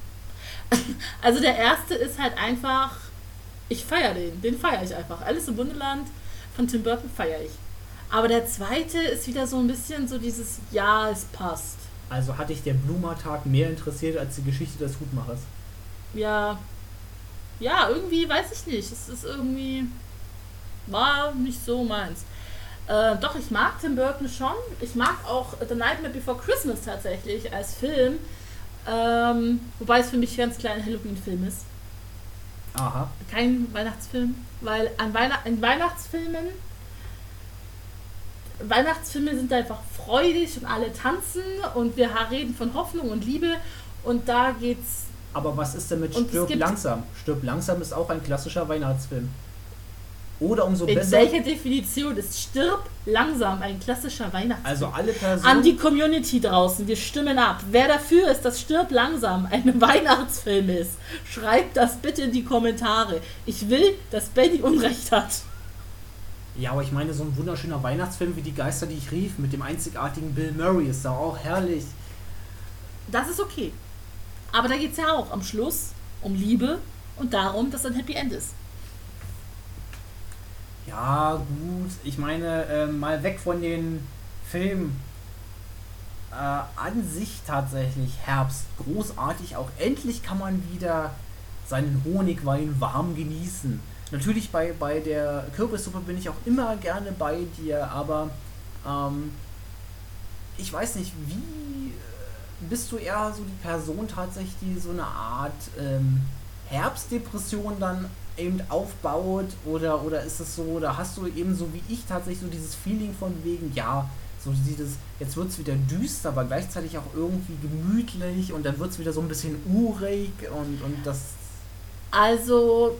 Also der erste ist halt einfach, ich feiere den, den feiere ich einfach. Alice im Wunderland von Tim Burton feiere ich. Aber der zweite ist wieder so ein bisschen so dieses, ja, es passt. Also hat dich der Blumertag mehr interessiert als die Geschichte des Hutmachers? Ja, ja, irgendwie, weiß ich nicht. Es ist irgendwie, war nicht so meins. Äh, doch, ich mag Tim Burton schon. Ich mag auch The Nightmare Before Christmas tatsächlich als Film. Ähm, wobei es für mich ganz klar ein Halloween-Film ist. Aha. Kein Weihnachtsfilm, weil an Weihn in Weihnachtsfilmen Weihnachtsfilme sind einfach freudig und alle tanzen und wir reden von Hoffnung und Liebe und da geht's. Aber was ist denn mit Und es Stirb gibt- langsam? Stirb langsam ist auch ein klassischer Weihnachtsfilm. Oder umso In besser. welcher Definition ist Stirb langsam ein klassischer Weihnachtsfilm? Also alle Personen. An die Community draußen, wir stimmen ab. Wer dafür ist, dass Stirb langsam ein Weihnachtsfilm ist, schreibt das bitte in die Kommentare. Ich will, dass Benny Unrecht hat. Ja, aber ich meine, so ein wunderschöner Weihnachtsfilm wie Die Geister, die ich rief, mit dem einzigartigen Bill Murray, ist doch auch herrlich. Das ist okay. Aber da geht es ja auch am Schluss um Liebe und darum, dass ein Happy End ist. Ja, gut. Ich meine, äh, mal weg von den Filmen. Äh, an sich tatsächlich Herbst. Großartig. Auch endlich kann man wieder seinen Honigwein warm genießen. Natürlich bei, bei der Kürbissuppe bin ich auch immer gerne bei dir, aber ähm, ich weiß nicht, wie äh, bist du eher so die Person tatsächlich, die so eine Art ähm, Herbstdepression dann eben aufbaut oder, oder ist es so, oder hast du eben so wie ich tatsächlich so dieses Feeling von wegen, ja, so dieses, jetzt wird es wieder düster, aber gleichzeitig auch irgendwie gemütlich und dann wird es wieder so ein bisschen urig und, und das... Also,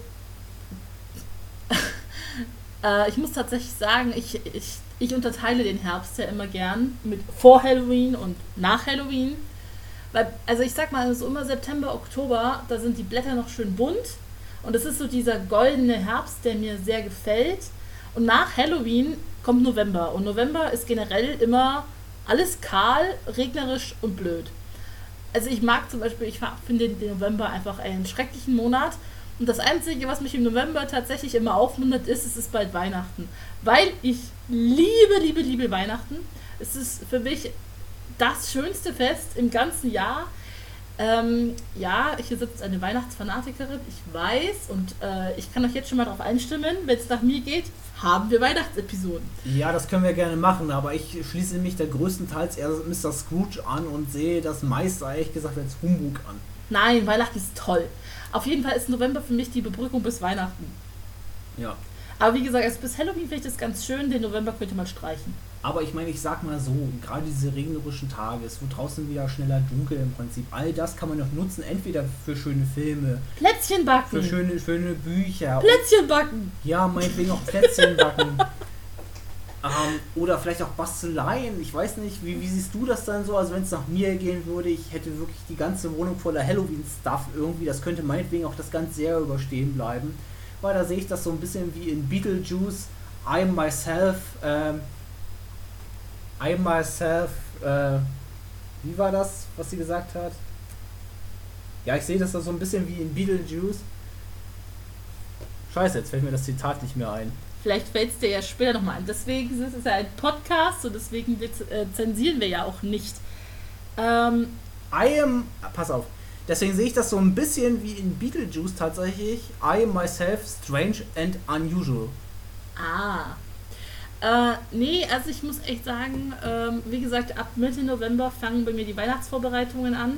äh, ich muss tatsächlich sagen, ich, ich, ich unterteile den Herbst ja immer gern mit vor Halloween und nach Halloween. Weil, also ich sag mal, so immer September, Oktober, da sind die Blätter noch schön bunt. Und es ist so dieser goldene Herbst, der mir sehr gefällt. Und nach Halloween kommt November. Und November ist generell immer alles kahl, regnerisch und blöd. Also ich mag zum Beispiel, ich finde den November einfach einen schrecklichen Monat. Und das Einzige, was mich im November tatsächlich immer aufmuntert, ist, es ist bald Weihnachten. Weil ich liebe, liebe, liebe Weihnachten. Es ist für mich das schönste Fest im ganzen Jahr. Ähm, ja, hier sitzt eine Weihnachtsfanatikerin, ich weiß, und äh, ich kann euch jetzt schon mal darauf einstimmen, wenn es nach mir geht, haben wir Weihnachtsepisoden. Ja, das können wir gerne machen, aber ich schließe mich da größtenteils eher Mister Scrooge an und sehe das meiste, ehrlich gesagt, als Humbug an. Nein, Weihnachten ist toll. Auf jeden Fall ist November für mich die Bebrückung bis Weihnachten. Ja. Aber wie gesagt, also bis Halloween finde ich das ganz schön, den November könnte man streichen. Aber ich meine, ich sag mal so, gerade diese regnerischen Tage, es wird draußen wieder schneller dunkel im Prinzip. All das kann man noch nutzen, entweder für schöne Filme, Plätzchen backen. für schöne, schöne Bücher. Plätzchen backen. Ja, meinetwegen auch Plätzchen backen. Ähm, oder vielleicht auch Basteleien, ich weiß nicht, wie, wie siehst du das dann so? Also wenn es nach mir gehen würde, ich hätte wirklich die ganze Wohnung voller Halloween-Stuff irgendwie, das könnte meinetwegen auch das ganze Jahr überstehen bleiben, weil da sehe ich das so ein bisschen wie in Beetlejuice, I myself, ähm, I myself, äh, wie war das, was sie gesagt hat? Ja, ich sehe das da so ein bisschen wie in Beetlejuice. Scheiße, jetzt fällt mir das Zitat nicht mehr ein. Vielleicht fällt es dir ja später nochmal an. Deswegen ist es ja ein Podcast und deswegen äh, zensieren wir ja auch nicht. Ähm, I am, pass auf, deswegen sehe ich das so ein bisschen wie in Beetlejuice tatsächlich. I am myself strange and unusual. Ah. Äh, nee, also ich muss echt sagen, ähm, wie gesagt, ab Mitte November fangen bei mir die Weihnachtsvorbereitungen an.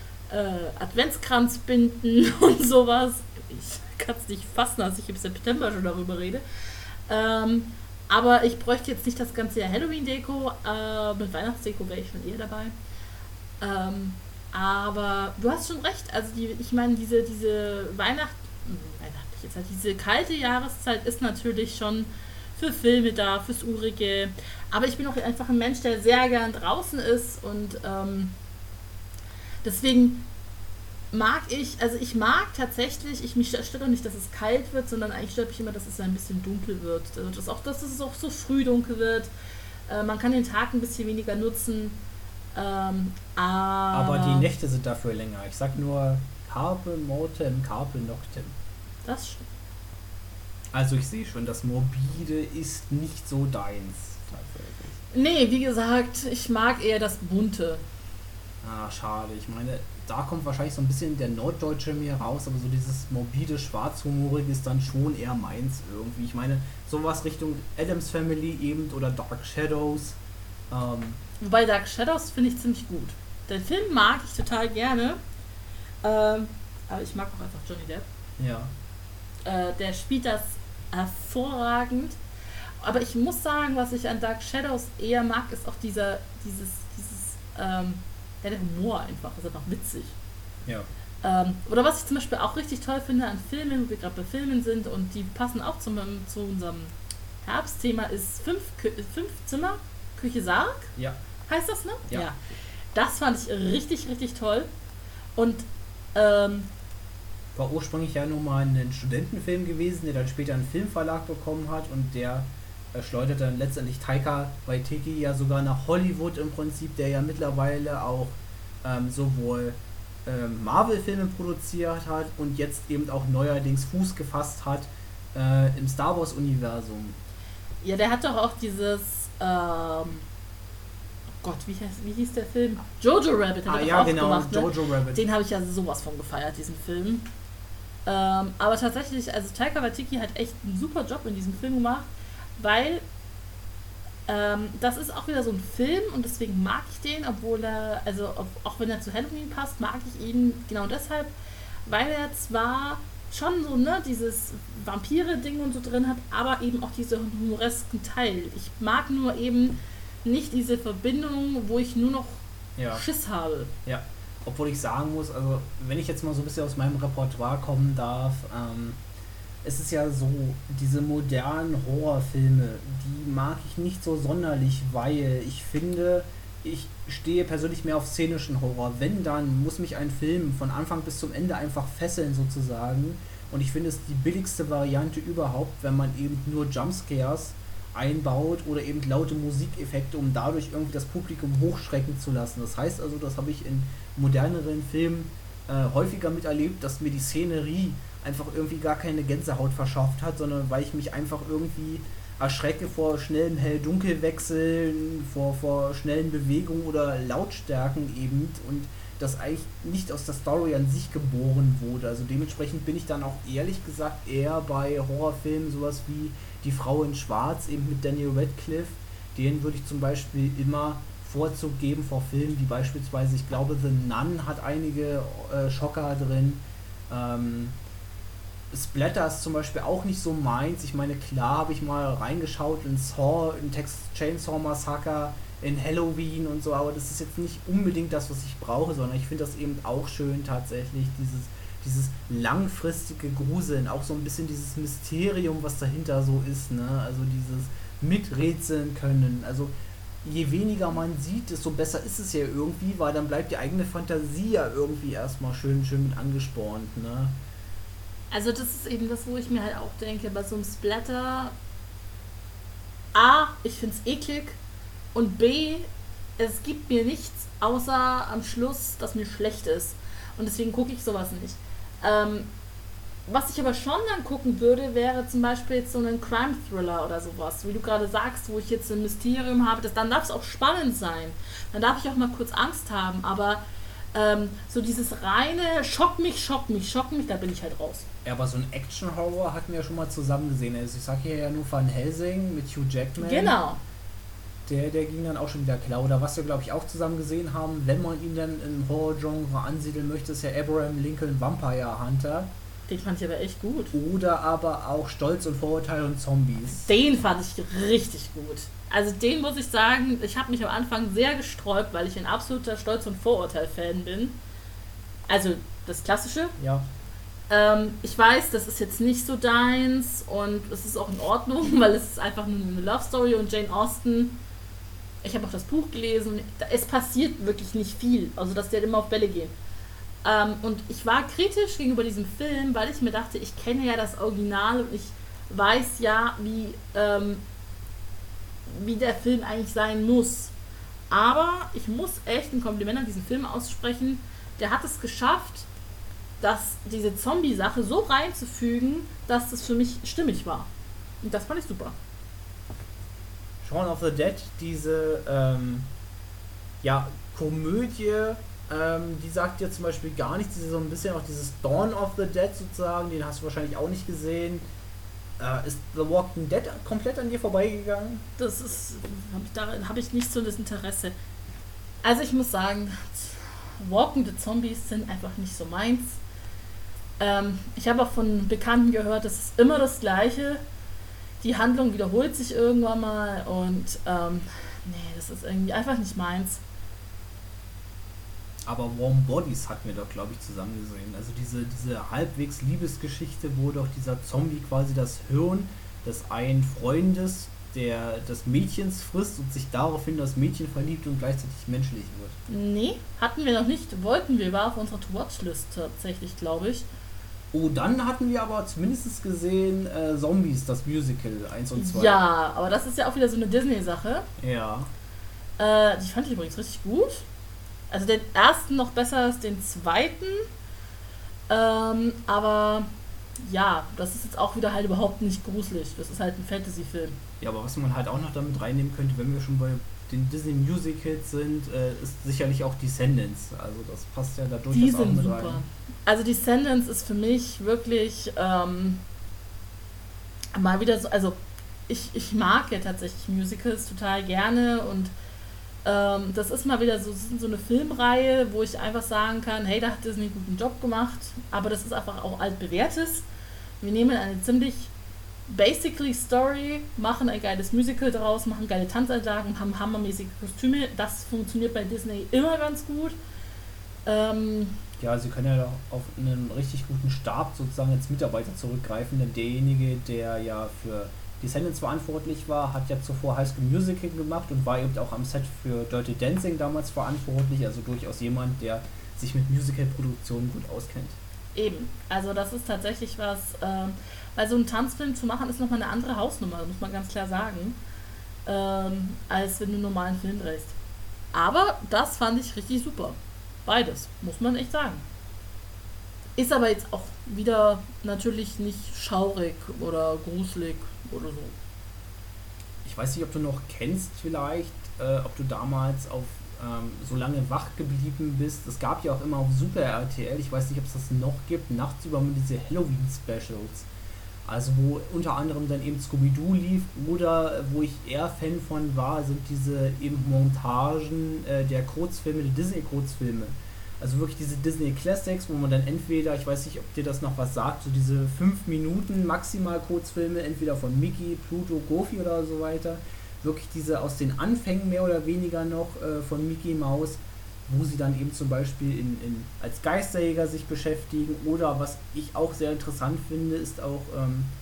Äh, Adventskranz binden und sowas. Ich kann es nicht fassen, dass ich im September schon darüber rede. Ähm, aber ich bräuchte jetzt nicht das ganze Jahr Halloween-Deko. Äh, mit Weihnachtsdeko wäre ich schon eher dabei. Ähm, aber du hast schon recht. Also die, ich meine, diese, diese Weihnacht, Weihnachtliche Zeit, diese kalte Jahreszeit ist natürlich schon für Filme da, fürs Urige. Aber ich bin auch einfach ein Mensch, der sehr gern draußen ist und ähm, deswegen mag ich, also ich mag tatsächlich, ich mich stört auch nicht, dass es kalt wird, sondern eigentlich stört mich immer, dass es ein bisschen dunkel wird. Also dass, auch, dass es auch so früh dunkel wird. Äh, man kann den Tag ein bisschen weniger nutzen. Ähm, aber, aber die Nächte sind dafür länger. Ich sag nur Carpe Mortem, Carpe Noctem. Das stimmt. Also ich sehe schon, das Morbide ist nicht so deins tatsächlich. Nee, wie gesagt, ich mag eher das Bunte. Ah, schade. Ich meine, da kommt wahrscheinlich so ein bisschen der Norddeutsche mir raus, aber so dieses morbide, schwarzhumorige ist dann schon eher meins irgendwie. Ich meine, sowas Richtung Addams Family eben oder Dark Shadows. Ähm, Wobei Dark Shadows finde ich ziemlich gut. Den Film mag ich total gerne. Ähm, aber ich mag auch einfach Johnny Depp. ja. Äh, der spielt das hervorragend. Aber ich muss sagen, was ich an Dark Shadows eher mag, ist auch dieser, dieses, dieses, ähm, ja, der Humor einfach, ist einfach witzig. Ja. Ähm, oder was ich zum Beispiel auch richtig toll finde an Filmen, wo wir gerade bei Filmen sind und die passen auch zum, zu unserem Herbstthema, ist fünf, fünf Zimmer, Küche, Sarg. Ja. Heißt das, ne? Ja. ja. Das fand ich richtig, richtig toll. Und ähm, war ursprünglich ja nur mal ein Studentenfilm gewesen, der dann später einen Filmverlag bekommen hat und der äh, schleudert dann letztendlich Taika Waititi ja sogar nach Hollywood im Prinzip, der ja mittlerweile auch ähm, sowohl ähm, Marvel-Filme produziert hat und jetzt eben auch neuerdings Fuß gefasst hat äh, im Star Wars-Universum. Ja, der hat doch auch dieses ähm, Gott, wie, heißt, wie hieß der Film? Jojo Rabbit hat ah, er ja, auch genau, gemacht, ne? Jojo Rabbit. Den habe ich ja sowas von gefeiert, diesen Film. Ähm, aber tatsächlich, also Taika Waititi hat echt einen super Job in diesem Film gemacht, weil ähm, das ist auch wieder so ein Film und deswegen mag ich den, obwohl er, also ob, auch wenn er zu Halloween passt, mag ich ihn genau deshalb, weil er zwar schon so, ne, dieses Vampire-Ding und so drin hat, aber eben auch diesen humoresken Teil. Ich mag nur eben nicht diese Verbindung, wo ich nur noch ja. Schiss habe. Ja, obwohl ich sagen muss, also wenn ich jetzt mal so ein bisschen aus meinem Repertoire kommen darf, ähm, es ist ja so, diese modernen Horrorfilme, die mag ich nicht so sonderlich, weil ich finde, ich stehe persönlich mehr auf szenischen Horror. Wenn, dann muss mich ein Film von Anfang bis zum Ende einfach fesseln sozusagen. Und ich finde es die billigste Variante überhaupt, wenn man eben nur Jumpscares einbaut oder eben laute Musikeffekte, um dadurch irgendwie das Publikum hochschrecken zu lassen. Das heißt also, das habe ich in moderneren Filmen äh, häufiger miterlebt, dass mir die Szenerie einfach irgendwie gar keine Gänsehaut verschafft hat, sondern weil ich mich einfach irgendwie erschrecke vor schnellem Hell-Dunkel-Wechseln, vor, vor schnellen Bewegungen oder Lautstärken eben und das eigentlich nicht aus der Story an sich geboren wurde. Also dementsprechend bin ich dann auch ehrlich gesagt eher bei Horrorfilmen sowas wie Die Frau in Schwarz, eben mit Daniel Radcliffe. Den würde ich zum Beispiel immer Vorzug geben vor Filmen wie beispielsweise, ich glaube, The Nun hat einige äh, Schocker drin. Ähm, Splatter ist zum Beispiel auch nicht so meins. Ich meine, klar habe ich mal reingeschaut in Saw, in Texas Chainsaw Massacre, in Halloween und so, aber das ist jetzt nicht unbedingt das, was ich brauche, sondern ich finde das eben auch schön tatsächlich, dieses, dieses langfristige Gruseln, auch so ein bisschen dieses Mysterium, was dahinter so ist, ne? Also dieses miträtseln können. Also je weniger man sieht, desto besser ist es ja irgendwie, weil dann bleibt die eigene Fantasie ja irgendwie erstmal schön, schön mit angespornt, ne? Also das ist eben das, wo ich mir halt auch denke, bei so einem Splatter, A, ich find's eklig und B, es gibt mir nichts, außer am Schluss, dass mir schlecht ist. Und deswegen gucke ich sowas nicht. Ähm, was ich aber schon dann gucken würde, wäre zum Beispiel jetzt so ein Crime-Thriller oder sowas, wie du gerade sagst, wo ich jetzt ein Mysterium habe, das, dann darf es auch spannend sein. Dann darf ich auch mal kurz Angst haben, aber ähm, so dieses reine Schock mich, schock mich, schock mich, da bin ich halt raus. Ja, aber so ein Action-Horror hatten wir ja schon mal zusammen gesehen. Also ich sag hier ja nur Van Helsing mit Hugh Jackman. Genau. Der, der ging dann auch schon wieder klar. Oder was wir, glaube ich, auch zusammen gesehen haben, wenn man ihn dann im Horror-Genre ansiedeln möchte, ist ja Abraham Lincoln Vampire Hunter. Den fand ich aber echt gut. Oder aber auch Stolz und Vorurteil und Zombies. Den fand ich richtig gut. Also den muss ich sagen, ich habe mich am Anfang sehr gesträubt, weil ich ein absoluter Stolz- und Vorurteil-Fan bin. Also das Klassische. Ja. Ähm, ich weiß, das ist jetzt nicht so deins und es ist auch in Ordnung, weil es ist einfach nur eine Love Story und Jane Austen. Ich habe auch das Buch gelesen. Es passiert wirklich nicht viel, also dass die halt immer auf Bälle gehen. Ähm, und ich war kritisch gegenüber diesem Film, weil ich mir dachte, ich kenne ja das Original und ich weiß ja, wie, ähm, wie der Film eigentlich sein muss. Aber ich muss echt ein Kompliment an diesen Film aussprechen. Der hat es geschafft, dass diese Zombie-Sache so reinzufügen, dass es für mich stimmig war. Und das fand ich super. Shaun of the Dead, diese ähm, ja, Komödie, ähm, die sagt dir zum Beispiel gar nichts. Diese so ein bisschen auch dieses Dawn of the Dead sozusagen, den hast du wahrscheinlich auch nicht gesehen. Äh, ist The Walking Dead komplett an dir vorbeigegangen? Das ist, hab ich, darin habe ich nicht so das Interesse. Also ich muss sagen, walkende Zombies sind einfach nicht so meins. Ähm, ich habe auch von Bekannten gehört, das ist immer das Gleiche. Die Handlung wiederholt sich irgendwann mal und ähm, nee, das ist irgendwie einfach nicht meins. Aber Warm Bodies hatten wir doch, glaube ich, zusammen gesehen. Also diese, diese halbwegs Liebesgeschichte, wo doch dieser Zombie quasi das Hirn des einen Freundes, der des Mädchens frisst und sich daraufhin das Mädchen verliebt und gleichzeitig menschlich wird. Nee, hatten wir noch nicht, wollten wir, war auf unserer To-Watch-List tatsächlich, glaube ich. Oh, dann hatten wir aber zumindest gesehen äh, Zombies, das Musical eins und zwei. Ja, aber das ist ja auch wieder so eine Disney-Sache. Ja. Äh, die fand ich übrigens richtig gut. Also den ersten noch besser als den zweiten. Ähm, aber ja, das ist jetzt auch wieder halt überhaupt nicht gruselig. Das ist halt ein Fantasy-Film. Ja, aber was man halt auch noch damit reinnehmen könnte, wenn wir schon bei den Disney Musicals sind, äh, ist sicherlich auch Descendants. Also das passt ja da durchaus Die auch sind mit super. rein. Also Descendants ist für mich wirklich ähm, mal wieder so, also ich, ich mag ja tatsächlich Musicals total gerne und ähm, das ist mal wieder so, so eine Filmreihe, wo ich einfach sagen kann, hey, da hat Disney einen guten Job gemacht, aber das ist einfach auch altbewährtes. Wir nehmen eine ziemlich basically Story, machen ein geiles Musical daraus, machen geile Tanzanlagen, haben hammermäßige Kostüme. Das funktioniert bei Disney immer ganz gut. Ähm, Ja, sie können ja auf einen richtig guten Stab sozusagen als Mitarbeiter zurückgreifen, denn derjenige, der ja für Descendants verantwortlich war, hat ja zuvor High School Musical gemacht und war eben auch am Set für Dirty Dancing damals verantwortlich, also durchaus jemand, der sich mit Musical-Produktionen gut auskennt. Eben, also das ist tatsächlich was, ähm, weil so einen Tanzfilm zu machen ist nochmal eine andere Hausnummer, muss man ganz klar sagen, ähm, als wenn du einen normalen Film drehst. Aber das fand ich richtig super. Beides, muss man echt sagen. Ist aber jetzt auch wieder natürlich nicht schaurig oder gruselig oder so. Ich weiß nicht, ob du noch kennst vielleicht, äh, ob du damals auf ähm, so lange wach geblieben bist. Es gab ja auch immer auf Super R T L, ich weiß nicht, ob es das noch gibt, nachts über diese Halloween-Specials. Also wo unter anderem dann eben Scooby-Doo lief oder wo ich eher Fan von war, sind diese eben Montagen äh, der Kurzfilme, der Disney-Kurzfilme. Also wirklich diese Disney Classics, wo man dann entweder, ich weiß nicht, ob dir das noch was sagt, so diese fünf Minuten maximal Kurzfilme, entweder von Mickey, Pluto, Goofy oder so weiter, wirklich diese aus den Anfängen mehr oder weniger noch äh, von Mickey Mouse, wo sie dann eben zum Beispiel in, in, als Geisterjäger sich beschäftigen oder was ich auch sehr interessant finde, ist auch ähm,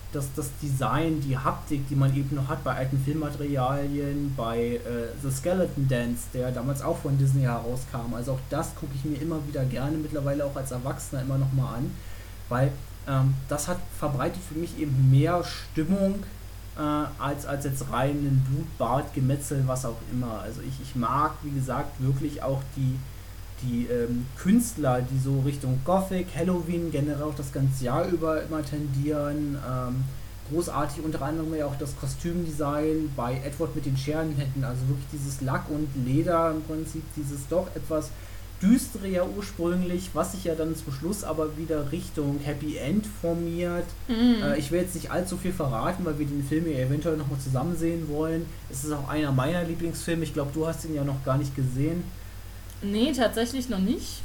dass das Design, die Haptik, die man eben noch hat bei alten Filmmaterialien, bei äh, The Skeleton Dance, der damals auch von Disney herauskam, also auch das gucke ich mir immer wieder gerne, mittlerweile auch als Erwachsener immer noch mal an, weil ähm, das hat verbreitet für mich eben mehr Stimmung äh, als, als jetzt rein ein Blutbad, Gemetzel, was auch immer. Also ich, ich mag, wie gesagt, wirklich auch die die ähm, Künstler, die so Richtung Gothic, Halloween, generell auch das ganze Jahr über immer tendieren. Ähm, großartig unter anderem ja auch das Kostümdesign bei Edward mit den Scherenhänden, also wirklich dieses Lack und Leder im Prinzip, dieses doch etwas düstere ja ursprünglich, was sich ja dann zum Schluss aber wieder Richtung Happy End formiert. Mhm. Äh, ich will jetzt nicht allzu viel verraten, weil wir den Film ja eventuell nochmal zusammen sehen wollen. Es ist auch einer meiner Lieblingsfilme, ich glaube, du hast ihn ja noch gar nicht gesehen. Nee, tatsächlich noch nicht.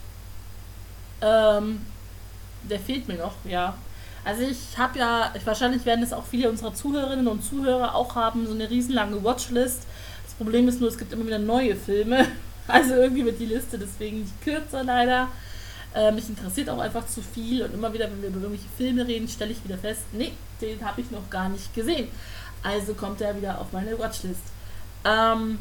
Ähm, der fehlt mir noch, ja. Also ich habe ja, ich, wahrscheinlich werden es auch viele unserer Zuhörerinnen und Zuhörer auch haben, so eine riesenlange Watchlist. Das Problem ist nur, es gibt immer wieder neue Filme. Also irgendwie wird die Liste deswegen nicht kürzer leider. Äh, mich interessiert auch einfach zu viel und immer wieder, wenn wir über irgendwelche Filme reden, stelle ich wieder fest, nee, den habe ich noch gar nicht gesehen. Also kommt er wieder auf meine Watchlist. Ähm...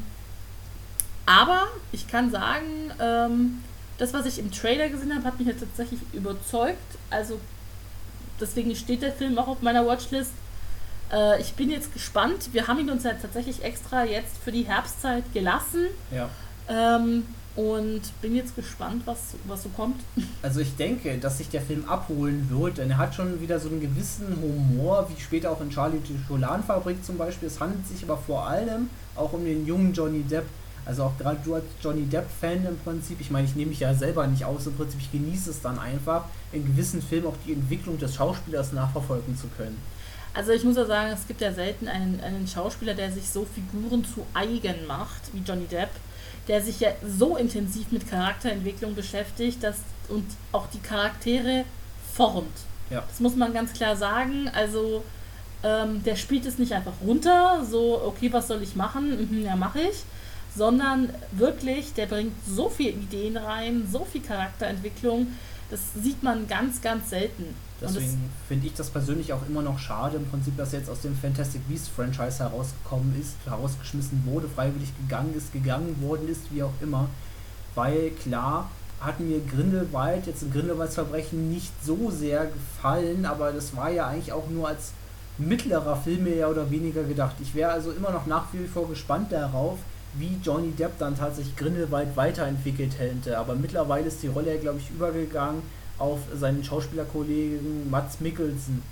Aber ich kann sagen, ähm, das, was ich im Trailer gesehen habe, hat mich jetzt tatsächlich überzeugt. Also deswegen steht der Film auch auf meiner Watchlist. Äh, ich bin jetzt gespannt. Wir haben ihn uns ja tatsächlich extra jetzt für die Herbstzeit gelassen. Ja. Ähm, und bin jetzt gespannt, was, was so kommt. Also ich denke, dass sich der Film abholen wird, denn er hat schon wieder so einen gewissen Humor, wie später auch in Charlie die Schokoladenfabrik zum Beispiel. Es handelt sich aber vor allem auch um den jungen Johnny Depp. Also auch gerade du als Johnny Depp-Fan im Prinzip, ich meine, ich nehme mich ja selber nicht aus, im Prinzip, ich genieße es dann einfach, in gewissen Filmen auch die Entwicklung des Schauspielers nachverfolgen zu können. Also ich muss ja sagen, es gibt ja selten einen, einen Schauspieler, der sich so Figuren zu eigen macht, wie Johnny Depp, der sich ja so intensiv mit Charakterentwicklung beschäftigt, dass und auch die Charaktere formt. Ja. Das muss man ganz klar sagen, also ähm, der spielt es nicht einfach runter, so, okay, was soll ich machen? Mhm, ja, mache ich. Sondern wirklich, der bringt so viele Ideen rein, so viel Charakterentwicklung, das sieht man ganz, ganz selten. Deswegen finde ich das persönlich auch immer noch schade, im Prinzip, dass er jetzt aus dem Fantastic Beasts Franchise herausgekommen ist, herausgeschmissen wurde, freiwillig gegangen ist, gegangen worden ist, wie auch immer, weil klar hat mir Grindelwald, jetzt in Grindelwalds Verbrechen nicht so sehr gefallen, aber das war ja eigentlich auch nur als mittlerer Film mehr oder weniger gedacht. Ich wäre also immer noch nach wie vor gespannt darauf, wie Johnny Depp dann tatsächlich Grindelwald weiterentwickelt hätte. Aber mittlerweile ist die Rolle ja, glaube ich, übergegangen auf seinen Schauspielerkollegen Mads Mikkelsen.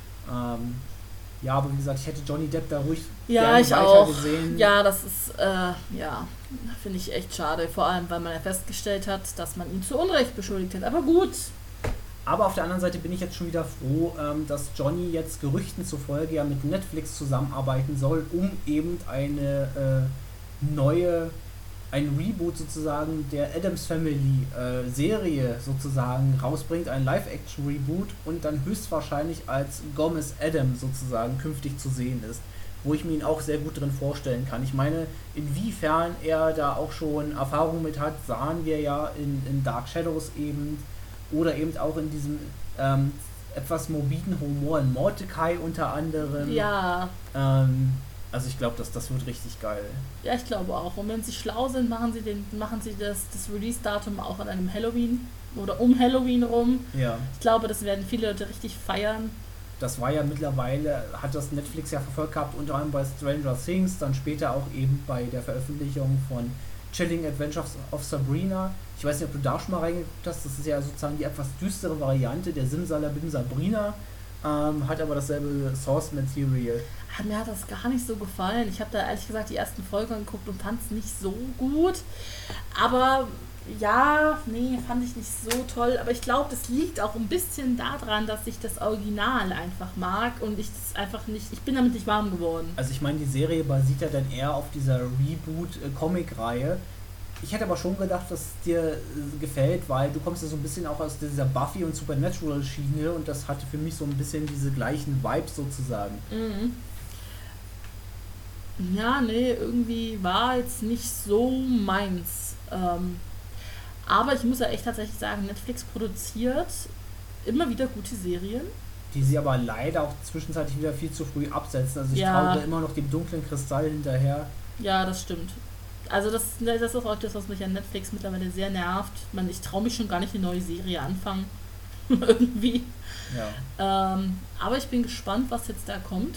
Ähm, ja, aber wie gesagt, ich hätte Johnny Depp da ruhig ja, gerne ich weiter auch. gesehen. Ja, das ist, äh, ja, finde ich echt schade. Vor allem, weil man ja festgestellt hat, dass man ihn zu Unrecht beschuldigt hat. Aber gut. Aber auf der anderen Seite bin ich jetzt schon wieder froh, ähm, dass Johnny jetzt Gerüchten zufolge ja mit Netflix zusammenarbeiten soll, um eben eine äh, neue, ein Reboot sozusagen der Addams Family äh, Serie sozusagen rausbringt, ein Live-Action-Reboot und dann höchstwahrscheinlich als Gomez Adam sozusagen künftig zu sehen ist, wo ich mir ihn auch sehr gut drin vorstellen kann. Ich meine, inwiefern er da auch schon Erfahrung mit hat, sahen wir ja in, in Dark Shadows eben oder eben auch in diesem ähm, etwas morbiden Humor in Mordecai unter anderem. Ja. Ähm, Also ich glaube, dass das wird richtig geil. Ja, ich glaube auch. Und wenn sie schlau sind, machen sie den, machen sie das, das Release-Datum auch an einem Halloween oder um Halloween rum. Ja. Ich glaube, das werden viele Leute richtig feiern. Das war ja mittlerweile, hat das Netflix ja verfolgt gehabt, unter anderem bei Stranger Things, dann später auch eben bei der Veröffentlichung von Chilling Adventures of Sabrina. Ich weiß nicht, ob du da schon mal reingeguckt hast, das ist ja sozusagen die etwas düstere Variante der Simsalabim Sabrina, ähm, hat aber dasselbe Source Material. Mir hat das gar nicht so gefallen. Ich habe da ehrlich gesagt die ersten Folgen angeguckt und fand es nicht so gut. Aber ja, nee, fand ich nicht so toll. Aber ich glaube, das liegt auch ein bisschen daran, dass ich das Original einfach mag und ich das einfach nicht, ich bin damit nicht warm geworden. Also ich meine, die Serie basiert ja dann eher auf dieser Reboot-Comic-Reihe. Ich hätte aber schon gedacht, dass es dir äh, gefällt, weil du kommst ja so ein bisschen auch aus dieser Buffy- und Supernatural-Schiene und das hatte für mich so ein bisschen diese gleichen Vibes sozusagen. Mhm. Ja, nee, irgendwie war jetzt nicht so meins. Ähm, aber ich muss ja echt tatsächlich sagen, Netflix produziert immer wieder gute Serien. Die sie aber leider auch zwischenzeitlich wieder viel zu früh absetzen. Also ich Ja. trauere immer noch dem dunklen Kristall hinterher. Ja, das stimmt. Also das, das ist auch das, was mich an Netflix mittlerweile sehr nervt. Man, ich traue mich schon gar nicht, eine neue Serie anfangen. Irgendwie. Ja. Ähm, aber ich bin gespannt, was jetzt da kommt.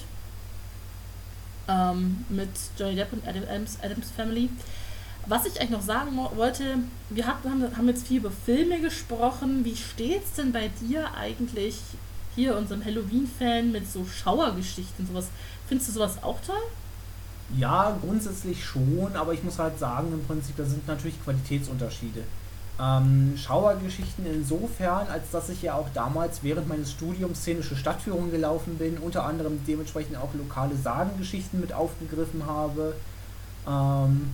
Ähm, mit Johnny Depp und Adam, Adams, Adams Family. Was ich eigentlich noch sagen mo- wollte, wir hatten, haben, haben jetzt viel über Filme gesprochen. Wie steht's denn bei dir eigentlich, hier unserem Halloween-Fan, mit so Schauergeschichten, sowas? Findest du sowas auch toll? Ja, grundsätzlich schon, aber ich muss halt sagen, im Prinzip, da sind natürlich Qualitätsunterschiede. Ähm, Schauergeschichten insofern, als dass ich ja auch damals während meines Studiums szenische Stadtführungen gelaufen bin, unter anderem dementsprechend auch lokale Sagengeschichten mit aufgegriffen habe. Ähm,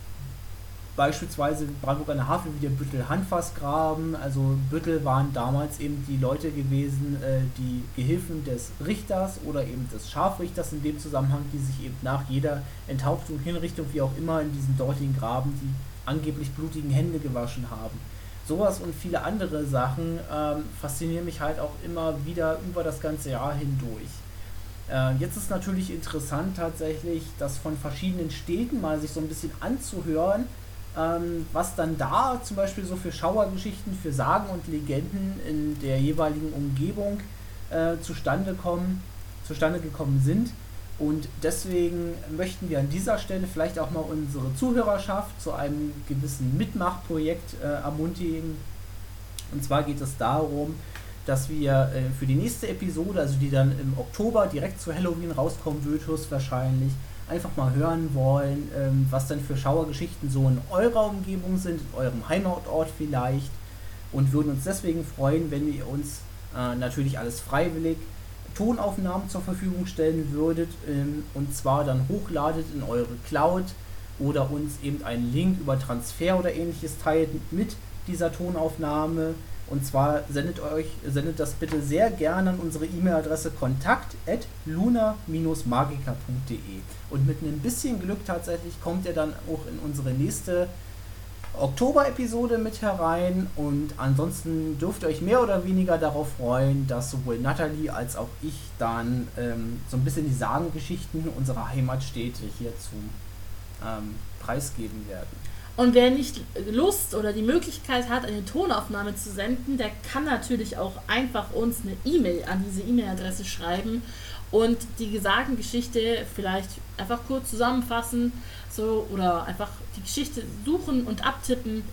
Beispielsweise Brandenburg an der Havel wie der Büttel-Handfassgraben. Also Büttel waren damals eben die Leute gewesen, äh, die Gehilfen des Richters oder eben des Scharfrichters in dem Zusammenhang, die sich eben nach jeder Enthauptung, Hinrichtung, wie auch immer, in diesen dortigen Graben die angeblich blutigen Hände gewaschen haben. Sowas und viele andere Sachen ähm, faszinieren mich halt auch immer wieder über das ganze Jahr hindurch. Äh, jetzt ist natürlich interessant tatsächlich, das von verschiedenen Städten mal sich so ein bisschen anzuhören, ähm, was dann da zum Beispiel so für Schauergeschichten, für Sagen und Legenden in der jeweiligen Umgebung äh, zustande kommen, zustande gekommen sind. Und deswegen möchten wir an dieser Stelle vielleicht auch mal unsere Zuhörerschaft zu einem gewissen Mitmachprojekt äh, ermutigen. Und zwar geht es darum, dass wir äh, für die nächste Episode, also die dann im Oktober direkt zu Halloween rauskommen wird, höchstwahrscheinlich, einfach mal hören wollen, ähm, was denn für Schauergeschichten so in eurer Umgebung sind, in eurem Heimatort vielleicht. Und würden uns deswegen freuen, wenn ihr uns äh, natürlich alles freiwillig Tonaufnahmen zur Verfügung stellen würdet, ähm, und zwar dann hochladet in eure Cloud oder uns eben einen Link über Transfer oder ähnliches teilt mit dieser Tonaufnahme. Und zwar sendet euch sendet das bitte sehr gerne an unsere E-Mail-Adresse kontakt at luna dash magica punkt de. Und mit einem bisschen Glück tatsächlich kommt ihr dann auch in unsere nächste Oktober-Episode mit herein. Und ansonsten dürft ihr euch mehr oder weniger darauf freuen, dass sowohl Nathalie als auch ich dann ähm, so ein bisschen die Sagengeschichten unserer Heimatstädte hier zum ähm, preisgeben werden. Und wer nicht Lust oder die Möglichkeit hat, eine Tonaufnahme zu senden, der kann natürlich auch einfach uns eine E-Mail an diese E-Mail-Adresse schreiben und die gesagte Geschichte vielleicht einfach kurz zusammenfassen, so, oder einfach die Geschichte suchen und abtippen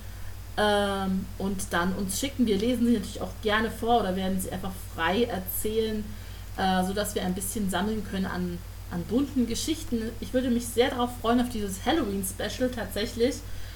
ähm, und dann uns schicken. Wir lesen sie natürlich auch gerne vor oder werden sie einfach frei erzählen, äh, sodass wir ein bisschen sammeln können an, an bunten Geschichten. Ich würde mich sehr darauf freuen, auf dieses Halloween-Special tatsächlich.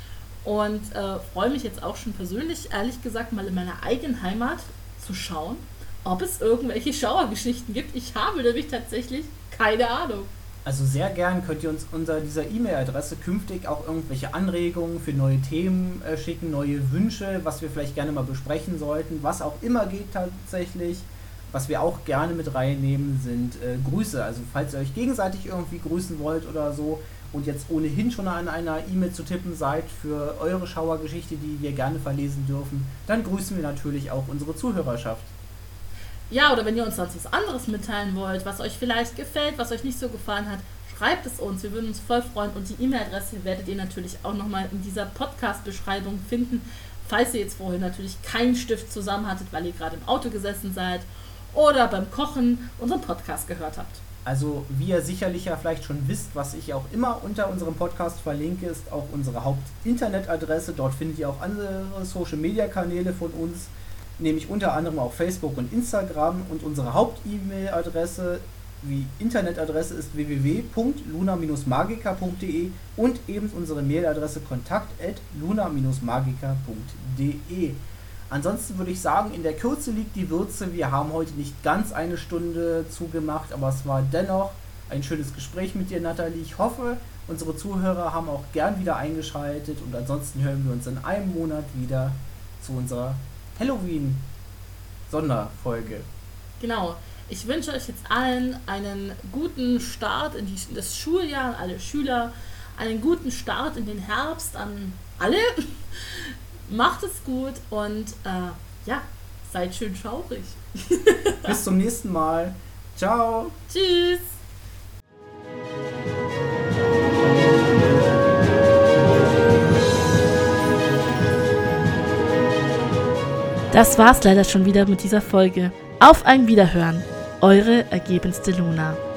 Und äh, freue mich jetzt auch schon persönlich, ehrlich gesagt, mal in meiner eigenen Heimat zu schauen, ob es irgendwelche Schauergeschichten gibt. Ich habe nämlich tatsächlich keine Ahnung. Also sehr gern könnt ihr uns unter dieser E-Mail-Adresse künftig auch irgendwelche Anregungen für neue Themen äh, schicken, neue Wünsche, was wir vielleicht gerne mal besprechen sollten, was auch immer geht tatsächlich. Was wir auch gerne mit reinnehmen, sind äh, Grüße. Also falls ihr euch gegenseitig irgendwie grüßen wollt oder so und jetzt ohnehin schon an einer E-Mail zu tippen seid für eure Schauergeschichte, die wir gerne verlesen dürfen, dann grüßen wir natürlich auch unsere Zuhörerschaft. Ja, oder wenn ihr uns sonst was anderes mitteilen wollt, was euch vielleicht gefällt, was euch nicht so gefallen hat, schreibt es uns. Wir würden uns voll freuen. Und die E-Mail-Adresse werdet ihr natürlich auch nochmal in dieser Podcast-Beschreibung finden, falls ihr jetzt vorhin natürlich keinen Stift zusammen hattet, weil ihr gerade im Auto gesessen seid oder beim Kochen unseren Podcast gehört habt. Also wie ihr sicherlich ja vielleicht schon wisst, was ich auch immer unter unserem Podcast verlinke, ist auch unsere Haupt-Internetadresse. Dort findet ihr auch andere Social-Media-Kanäle von uns, nämlich unter anderem auch Facebook und Instagram. Und unsere Haupt-E-Mail-Adresse wie Internetadresse ist w w w punkt luna dash magica punkt de und eben unsere Mailadresse kontakt at luna dash magica punkt de. Ansonsten würde ich sagen, in der Kürze liegt die Würze. Wir haben heute nicht ganz eine Stunde zugemacht, aber es war dennoch ein schönes Gespräch mit dir, Nathalie. Ich hoffe, unsere Zuhörer haben auch gern wieder eingeschaltet und ansonsten hören wir uns in einem Monat wieder zu unserer Halloween-Sonderfolge. Genau. Ich wünsche euch jetzt allen einen guten Start in, die, in das Schuljahr, an alle Schüler, einen guten Start in den Herbst an alle. Macht es gut und äh, ja, seid schön schaurig. Bis zum nächsten Mal. Ciao. Tschüss. Das war's leider schon wieder mit dieser Folge. Auf ein Wiederhören. Eure ergebenste Luna.